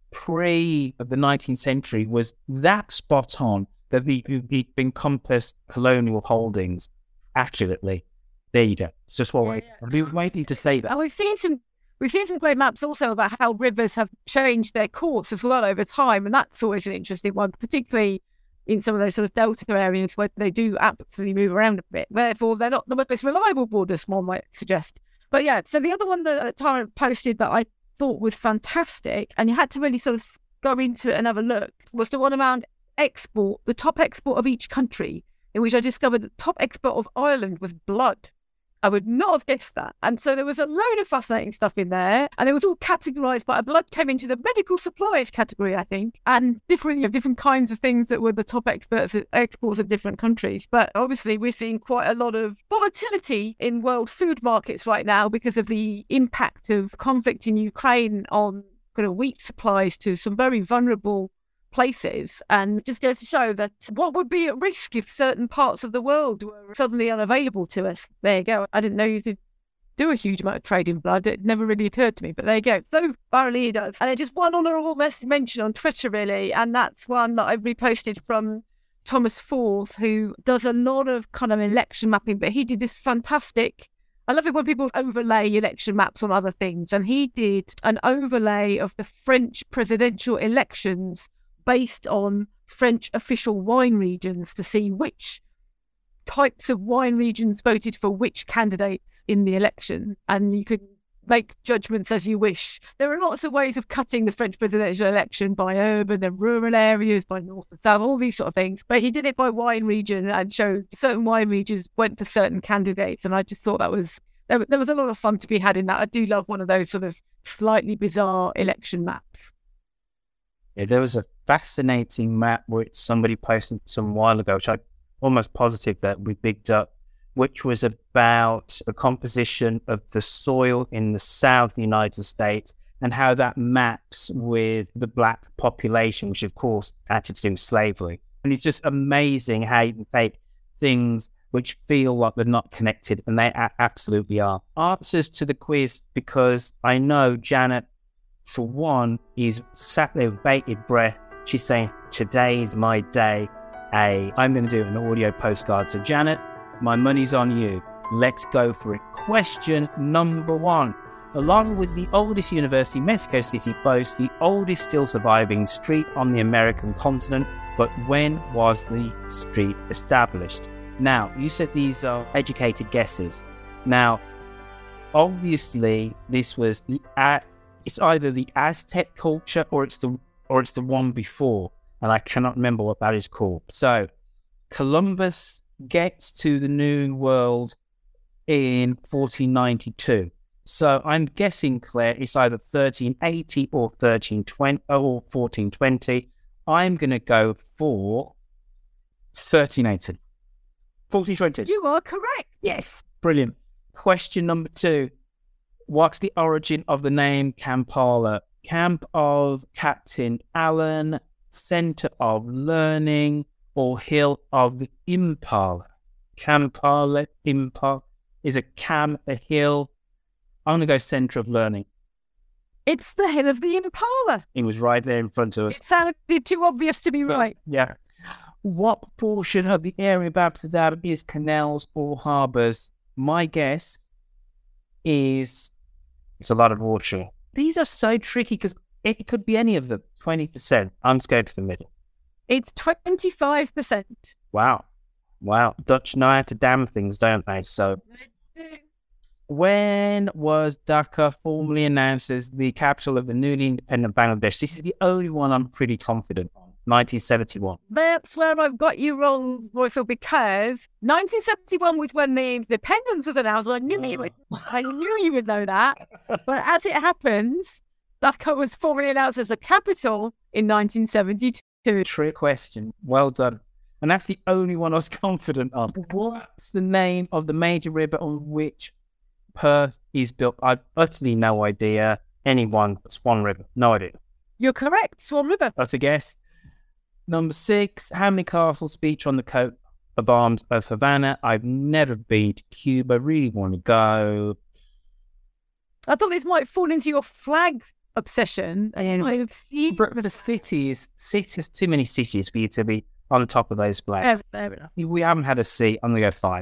pre of the nineteenth century was that spot on that the, it encompassed colonial holdings accurately. There you go. It's just what yeah, yeah. I've been waiting to say that. And we've seen some we've seen some great maps also about how rivers have changed their course as well over time, and that's always an interesting one, particularly in some of those sort of delta areas where they do absolutely move around a bit. Therefore, they're not the most reliable borders, one might suggest. But yeah, so the other one that Tara posted that I thought was fantastic, and you had to really sort of go into it and have a look, was the one around export, the top export of each country, in which I discovered the top export of Ireland was blood. I would not have guessed that. And so there was a load of fascinating stuff in there, and it was all categorised, but blood came into the medical supplies category, I think, and different, you know, different kinds of things that were the top exports, exports of different countries. But obviously we're seeing quite a lot of volatility in world food markets right now because of the impact of conflict in Ukraine on kind of wheat supplies to some very vulnerable places, and it just goes to show that what would be at risk if certain parts of the world were suddenly unavailable to us. There you go. I didn't know you could do a huge amount of trade in blood. It never really occurred to me, but there you go. So apparently it does. And it just one honourable mention on Twitter, really, and that's one that I reposted from Thomas Forth, who does a lot of kind of election mapping, but he did this fantastic, I love it when people overlay election maps on other things, and he did an overlay of the French presidential elections based on French official wine regions to see which types of wine regions voted for which candidates in the election. And you could make judgments as you wish. There are lots of ways of cutting the French presidential election, by urban and rural areas, by north and south, all these sort of things. But he did it by wine region and showed certain wine regions went for certain candidates. And I just thought that was, there, there was a lot of fun to be had in that. I do love one of those sort of slightly bizarre election maps. Yeah, there was a fascinating map which somebody posted some while ago, which I'm almost positive that we picked up, which was about the composition of the soil in the South United States and how that maps with the black population, which of course had to do with slavery. And it's just amazing how you can take things which feel like they're not connected, and they a- absolutely are. Answers to the quiz, because I know Janet, for one, is sat there with bated breath. She's saying, today's my day. A, I'm going to do an audio postcard. So Janet, my money's on you. Let's go for it. Question number one. Along with the oldest university, Mexico City boasts the oldest still surviving street on the American continent. But when was the street established? Now, you said these are educated guesses. Now, obviously, this was the... Uh, It's either the Aztec culture or it's the or it's the one before, and I cannot remember what that is called. So, Columbus gets to the New World in fourteen ninety-two. So I'm guessing, Claire, it's either thirteen eighty or thirteen twenty or fourteen twenty. I'm going to go for thirteen eighty. fourteen twenty. You are correct. Yes. Brilliant. Question number two. What's the origin of the name Kampala? Camp of Captain Allen, Center of Learning, or Hill of the Impala? Kampala, Impala. Is a cam a hill? I'm going to go Center of Learning. It's the Hill of the Impala. It was right there in front of us. It sounded too obvious to be right. Yeah. What portion of the area of Amsterdam is canals or harbours? My guess is it's a lot of water. These are so tricky because it could be any of them. twenty percent. I'm scared to the middle. It's twenty-five percent. Wow. Wow. Dutch know how to damn things, don't they? So, when was Dhaka formally announced as the capital of the newly independent Bangladesh? This is the only one I'm pretty confident on. nineteen seventy-one. That's where I've got you wrong, Royfield, because nineteen seventy-one was when the independence was announced. I knew you would, I knew you would know that. But as it happens, Dhaka was formally announced as a capital in nineteen seventy-two. Trick question. Well done. And that's the only one I was confident of. What's the name of the major river on which Perth is built? I've utterly no idea. Anyone, Swan River. No idea. You're correct, Swan River. That's a guess. Number six, how many castles feature on the coat of arms of Havana? I've never been to Cuba. Really want to go. I thought this might fall into your flag obsession. And but the cities, cities, too many cities for you to be on top of those flags. Fair enough. We haven't had a C. I'm going to go five.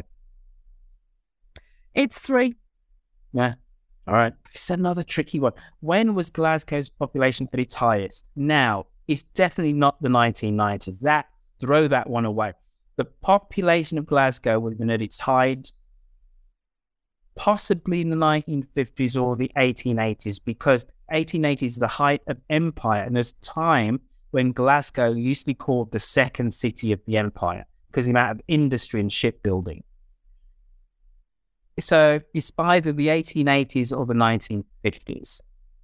It's three. Yeah. All right. This is another tricky one. When was Glasgow's population at its highest? Now, it's definitely not the nineteen nineties. That, throw that one away. The population of Glasgow would have been at its height possibly in the nineteen fifties or the eighteen eighties, because eighteen eighties is the height of empire, and there's a time when Glasgow used to be called the second city of the empire because of the amount of industry and shipbuilding. So it's either the eighteen eighties or the nineteen fifties.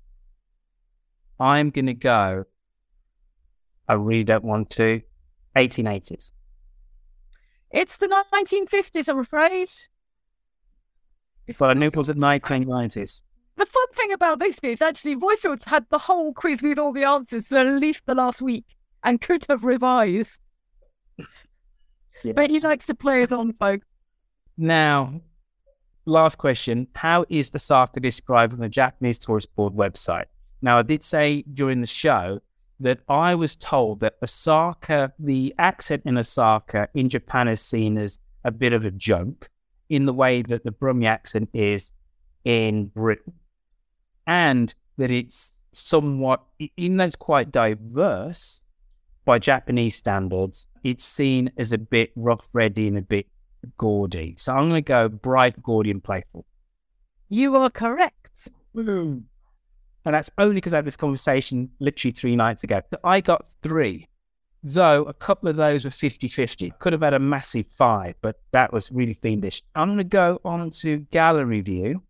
I'm going to go, I really don't want to, eighteen eighties. It's the nineteen fifties, I'm afraid. But I knew it was the nineteen nineties. The fun thing about this is actually Royfield's had the whole quiz with all the answers for at least the last week and could have revised. Yeah. But he likes to play it on, folks. Now, last question. How is Osaka described on the Japanese Tourist Board website? Now, I did say during the show that I was told that Osaka, the accent in Osaka in Japan is seen as a bit of a joke in the way that the Brummy accent is in Britain. And that it's somewhat, even though it's quite diverse by Japanese standards, it's seen as a bit rough-ready and a bit gaudy. So I'm going to go bright, gaudy and playful. You are correct. Boom. And that's only because I had this conversation literally three nights ago. So I got three, though a couple of those were fifty-fifty. Could have had a massive five, but that was really fiendish. I'm going to go on to gallery view.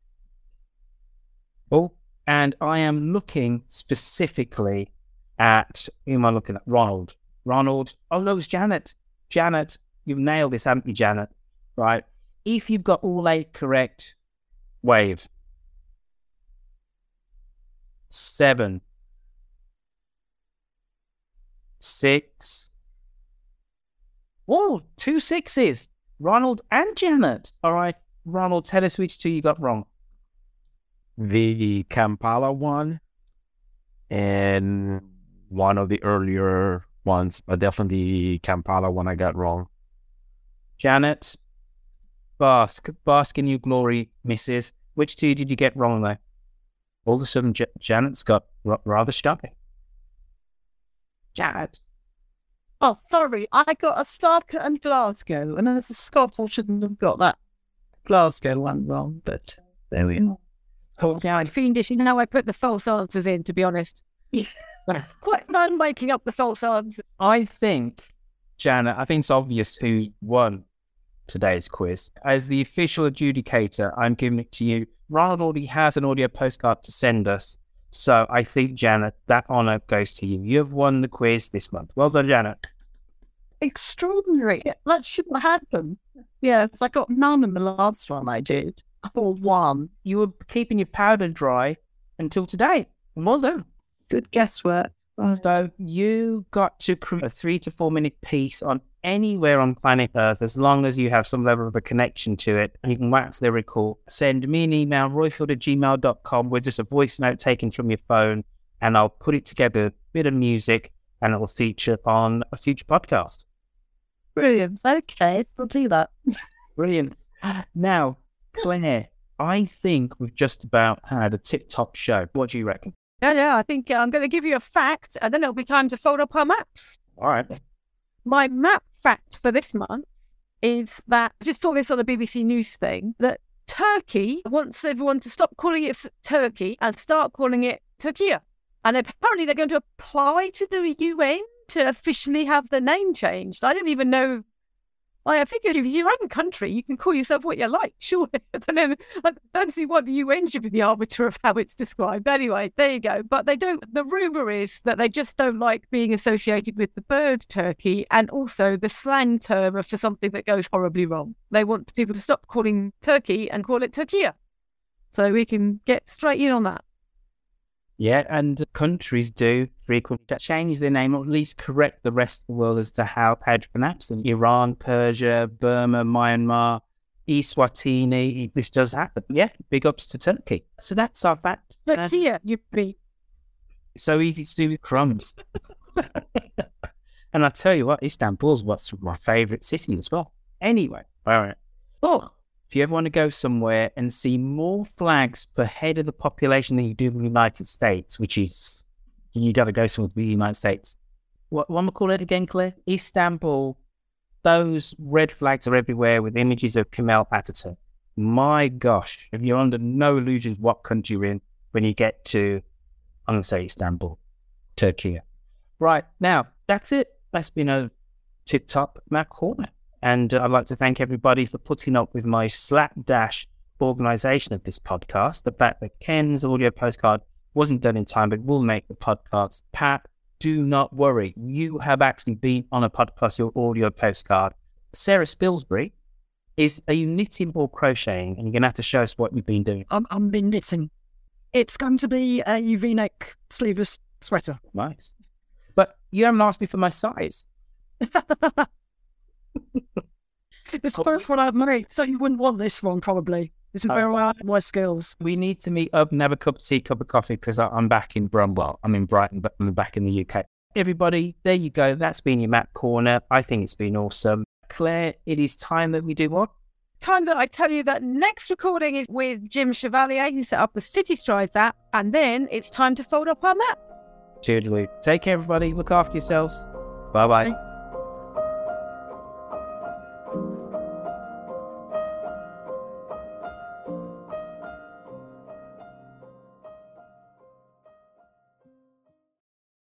Oh, and I am looking specifically at, who am I looking at? Ronald. Ronald. Oh, no, it's Janet. Janet, you've nailed this, haven't you, Janet? Right. If you've got all eight correct, wave. Seven. Six. Oh, two sixes. Ronald and Janet. All right. Ronald, tell us which two you got wrong. The Kampala one and one of the earlier ones, but definitely the Kampala one I got wrong. Janet, bask, bask in your glory, missus. Which two did you get wrong though? All of a sudden, J- Janet's got r- rather shy. Janet. Oh, sorry, I got Osaka and Glasgow, and as a Scot, I shouldn't have got that Glasgow one wrong, but there we are. Oh, down fiendish. You know, I put the false answers in, to be honest. Quite fun making up the false answers. I think, Janet, I think it's obvious who won today's quiz. As the official adjudicator, I'm giving it to you. Ronald already has an audio postcard to send us. So I think, Janet, that honour goes to you. You have won the quiz this month. Well done, Janet. Extraordinary. That shouldn't happen. Yes, I got none in the last one I did. Or one. You were keeping your powder dry until today. Well done. Good guesswork. Right. So you got to create a three to four minute piece on anywhere on planet Earth, as long as you have some level of a connection to it, and you can wax lyrical. Send me an email, royfield at gmail dot com, with just a voice note taken from your phone, and I'll put it together, a bit of music, and it will feature on a future podcast. Brilliant. Okay, we'll do that. Brilliant. Now, Claire, I think we've just about had a tip-top show. What do you reckon? Yeah, yeah, I think uh, I'm going to give you a fact, and then it'll be time to fold up our maps. All right. My map fact for this month is that I just saw this on a B B C News thing, that Turkey wants everyone to stop calling it Turkey and start calling it Turkiye. And apparently they're going to apply to the U N to officially have the name changed. I didn't even know. I figured if it's your own country, you can call yourself what you like, surely. I don't know. I don't see why the U N should be the arbiter of how it's described. Anyway, there you go. But they don't. The rumour is that they just don't like being associated with the bird turkey, and also the slang term for something that goes horribly wrong. They want people to stop calling turkey and call it Turkiye. So we can get straight in on that. Yeah, and countries do frequently change their name, or at least correct the rest of the world as to how to pronounce them. Iran, Persia, Burma, Myanmar, Eswatini, this does happen. Yeah, big ups to Turkey. So that's our fact. Turkiye, you be. It's so easy to do with crumbs. And I tell you what, Istanbul's what's my favourite city as well. Anyway, all right. Oh, if you ever want to go somewhere and see more flags per head of the population than you do in the United States, which is, you got to go somewhere to the United States. What, what am I call it again, Claire? Istanbul. Those red flags are everywhere with images of Kemal Atatürk. My gosh, if you're under no illusions what country you're in when you get to, I'm going to say Istanbul, Turkey. Right, now, that's it. That's been a tip-top Map Corner. And uh, I'd like to thank everybody for putting up with my slapdash organisation of this podcast. The fact that Ken's audio postcard wasn't done in time, but will make the podcast. Pat, do not worry. You have actually been on a podcast, your audio postcard. Sarah Spilsbury, is are you knitting or crocheting? And you're going to have to show us what you've been doing. I'm, I'm been knitting. It's going to be a U V-neck sleeveless sweater. Nice. But you haven't asked me for my size. It's the first one I've made, so you wouldn't want this one, probably. This is where I have my skills. We need to meet up and have a cup of tea, cup of coffee, because I'm back in Brumwell. I'm in Brighton, but I'm back in the U K. Everybody, there you go. That's been your Map Corner. I think it's been awesome. Claire, it is time that we do what? Time that I tell you that next recording is with Jim Chevalier, who set up the City Strides app, and then it's time to fold up our map. Cheers, Take care, everybody. Look after yourselves. Bye-bye. Bye.